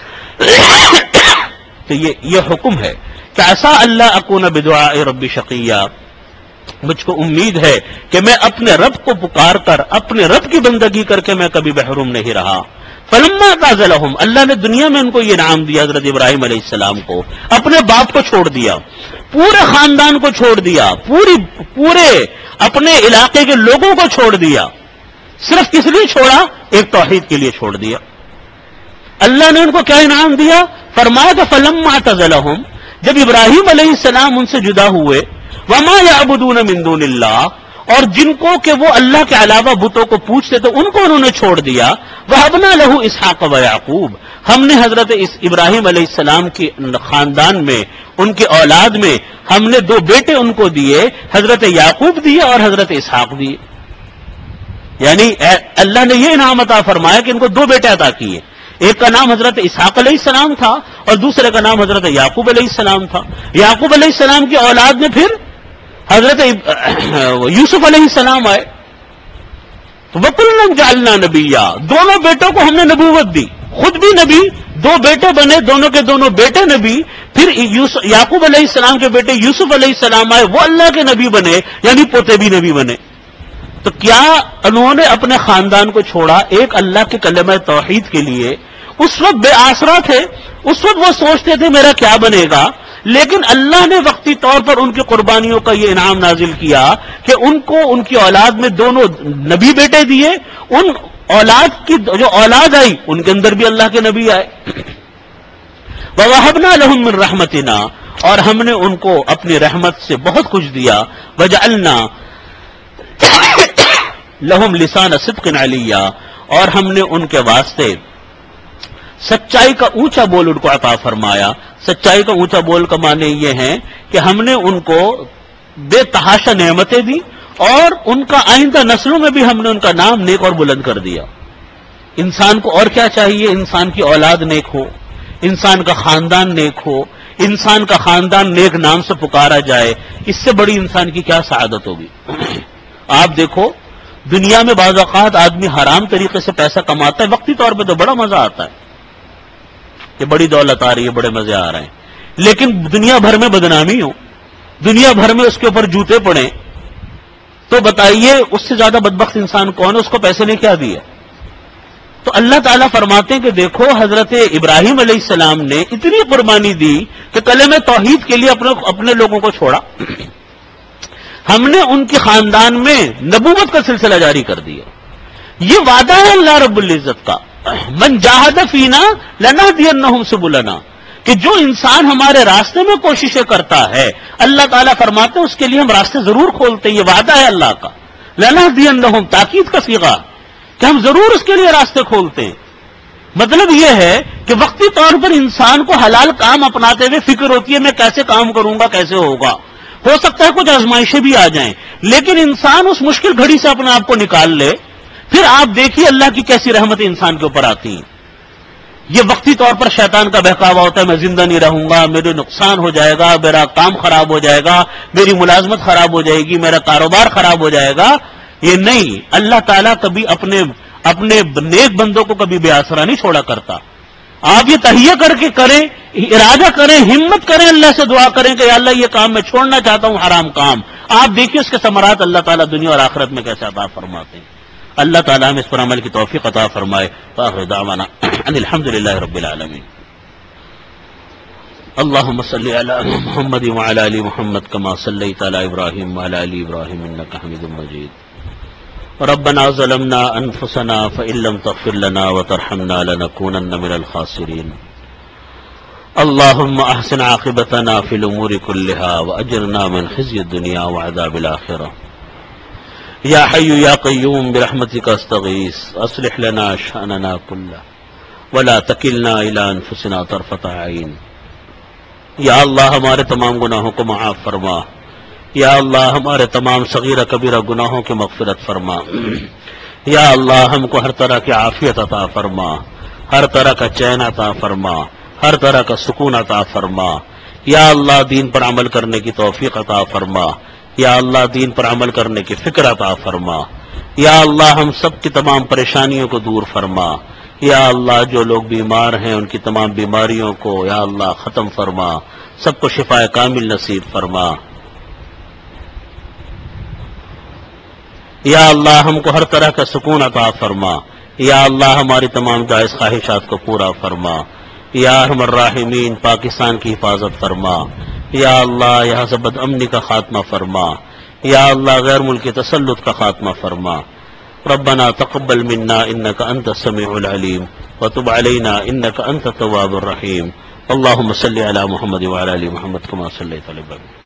تو یہ حکم ہے کہ ایسا اللہ اکون بدعاء ربی شقیہ، مجھ کو امید ہے کہ میں اپنے رب کو پکار کر اپنے رب کی بندگی کر کے میں کبھی محروم نہیں رہا. فلما اعتزلهم، اللہ نے دنیا میں ان کو یہ انعام دیا حضرت ابراہیم علیہ السلام کو، اپنے باپ کو چھوڑ دیا، پورے خاندان کو چھوڑ دیا، پورے اپنے علاقے کے لوگوں کو چھوڑ دیا. صرف کس لیے چھوڑا؟ ایک توحید کے لیے چھوڑ دیا. اللہ نے ان کو کیا انعام دیا؟ فرمایا کہ فلما اعتزلهم، جب ابراہیم علیہ السلام ان سے جدا ہوئے، وما یعبدون من دون اللہ، اور جن کو کہ وہ اللہ کے علاوہ بتوں کو پوجتے تو ان کو انہوں نے چھوڑ دیا. وَهَبْنَا لَهُ اسحاق وَيَعْقُوب، ہم نے حضرت ابراہیم علیہ السلام کی خاندان میں، ان کی اولاد میں ہم نے 2 بیٹے ان کو دیے، حضرت یعقوب دیے اور حضرت اسحاق دیے. یعنی اللہ نے یہ انعام عطا فرمایا کہ ان کو 2 بیٹے عطا کیے. ایک کا نام حضرت اسحاق علیہ السلام تھا اور دوسرے کا نام حضرت یعقوب علیہ السلام تھا. یعقوب علیہ السلام کی اولاد میں پھر حضرت یوسف علیہ السلام آئے. تو وَكُلًّا جَعَلْنَا نَبِيًّا، دونوں بیٹوں کو ہم نے نبوت دی، خود بھی نبی، 2 بیٹے بنے، دونوں کے دونوں بیٹے نبی. پھر یعقوب علیہ السلام کے بیٹے یوسف علیہ السلام آئے، وہ اللہ کے نبی بنے، یعنی پوتے بھی نبی بنے. تو کیا انہوں نے اپنے خاندان کو چھوڑا ایک اللہ کے کلمہ توحید کے لیے؟ اس وقت بے آسرا تھے، اس وقت وہ سوچتے تھے میرا کیا بنے گا، لیکن اللہ نے وقتی طور پر ان کی قربانیوں کا یہ انعام نازل کیا کہ ان کو ان کی اولاد میں دونوں نبی بیٹے دیے. ان اولاد کی جو اولاد آئی ان کے اندر بھی اللہ کے نبی آئے. وَوَهَبْنَا لَهُم مِّن رَحْمَتِنَا، اور ہم نے ان کو اپنی رحمت سے بہت کچھ دیا. وَجَعَلْنَا لَهُمْ لِسَانَ صِدْقٍ عَلِيًّا، اور ہم نے ان کے واسطے سچائی کا اونچا بول ان کو عطا فرمایا. سچائی کا اونچا بول کا معنی یہ ہے کہ ہم نے ان کو بے تحاشا نعمتیں دی اور ان کا آئندہ نسلوں میں بھی ہم نے ان کا نام نیک اور بلند کر دیا. انسان کو اور کیا چاہیے؟ انسان کی اولاد نیک ہو، انسان کا خاندان نیک ہو، انسان کا خاندان نیک نام سے پکارا جائے. اس سے بڑی انسان کی کیا سعادت ہوگی؟ آپ دیکھو دنیا میں بعض اوقات آدمی حرام طریقے سے پیسہ کماتا ہے، وقتی طور پہ تو بڑا مزہ آتا ہے کہ بڑی دولت آ رہی ہے، بڑے مزے آ رہے ہیں، لیکن دنیا بھر میں بدنامی ہو، دنیا بھر میں اس کے اوپر جوتے پڑیں، تو بتائیے اس سے زیادہ بدبخت انسان کون ہے؟ اس کو پیسے نے کیا دیا؟ تو اللہ تعالیٰ فرماتے ہیں کہ دیکھو حضرت ابراہیم علیہ السلام نے اتنی قربانی دی کہ کلمہ توحید کے لیے اپنے لوگوں کو چھوڑا. ہم نے ان کے خاندان میں نبوت کا سلسلہ جاری کر دیا. یہ وعدہ ہے اللہ رب العزت کا، من جاہد فینا لنہدینہم سبلنا، کہ جو انسان ہمارے راستے میں کوششیں کرتا ہے اللہ تعالیٰ فرماتے ہیں اس کے لیے ہم راستے ضرور کھولتے ہیں. یہ وعدہ ہے اللہ کا، لنہدینہم تاکید کا صیغہ کہ ہم ضرور اس کے لیے راستے کھولتے ہیں. مطلب یہ ہے کہ وقتی طور پر انسان کو حلال کام اپناتے ہوئے فکر ہوتی ہے میں کیسے کام کروں گا، کیسے ہوگا. ہو سکتا ہے کچھ آزمائشیں بھی آ جائیں، لیکن انسان اس مشکل گھڑی سے اپنے آپ کو نکال لے، پھر آپ دیکھیے اللہ کی کیسی رحمتیں انسان کے اوپر آتی ہیں. یہ وقتی طور پر شیطان کا بہکاوا ہوتا ہے، میں زندہ نہیں رہوں گا، میرے نقصان ہو جائے گا، میرا کام خراب ہو جائے گا، میری ملازمت خراب ہو جائے گی، میرا کاروبار خراب ہو جائے گا. یہ نہیں، اللہ تعالیٰ کبھی اپنے نیک بندوں کو کبھی بے آسرا نہیں چھوڑا کرتا. آپ یہ تہیہ کر کے کریں، ارادہ کریں، ہمت کریں، اللہ سے دعا کریں کہ یا اللہ یہ کام میں چھوڑنا چاہتا ہوں، حرام کام. آپ دیکھیے اس کے ثمرات اللہ تعالیٰ دنیا اور آخرت میں کیسے عطا فرماتے ہیں. اللہ تعالیٰ ہمیں اس پر عمل کی توفیق عطا فرمائے. وآخر دعوانا ان الحمدللہ رب العالمین. اللهم صل على محمد وعلى ال محمد كما صليت على ابراهيم وعلى ال ابراهيم انك حميد مجيد. ربنا ظلمنا انفسنا فان لم تغفر لنا وترحمنا لنكونن من الخاسرين. اللهم احسن عاقبتنا في الامور كلها واجرنا من خزي الدنيا وعذاب الاخره. يا حي يا قيوم برحمتك استغيث اصلح لنا شأننا كله ولا تكلنا الى انفسنا طرفة عين. یا اللہ ہمارے تمام گناہوں کو معاف فرما، یا اللہ ہمارے تمام صغیرہ کبیرہ گناہوں کی مغفرت فرما. یا اللہ ہم کو ہر طرح کی عافیت عطا فرما، ہر طرح کا چین عطا فرما، ہر طرح کا سکون عطا فرما. یا اللہ دین پر عمل کرنے کی توفیق عطا فرما، یا اللہ دین پر عمل کرنے کی فکر عطا فرما، یا اللہ ہم سب کی تمام پریشانیوں کو دور فرما، یا اللہ جو لوگ بیمار ہیں ان کی تمام بیماریوں کو یا اللہ ختم فرما، سب کو شفاء کامل نصیب فرما، یا اللہ ہم کو ہر طرح کا سکون عطا فرما، یا اللہ ہماری تمام جائز خواہشات کو پورا فرما، یا ارحم الراحمین پاکستان کی حفاظت فرما، یا اللہ یہاں سے بد امنی کا خاتمہ فرما، یا اللہ غیر ملکی تسلط کا خاتمہ فرما، ربنا تقبل منا انك انت السميع العليم وتب علينا انك انت التواب الرحيم، اللهم صل على محمد وعلى ال محمد كما صليت على ابراهيم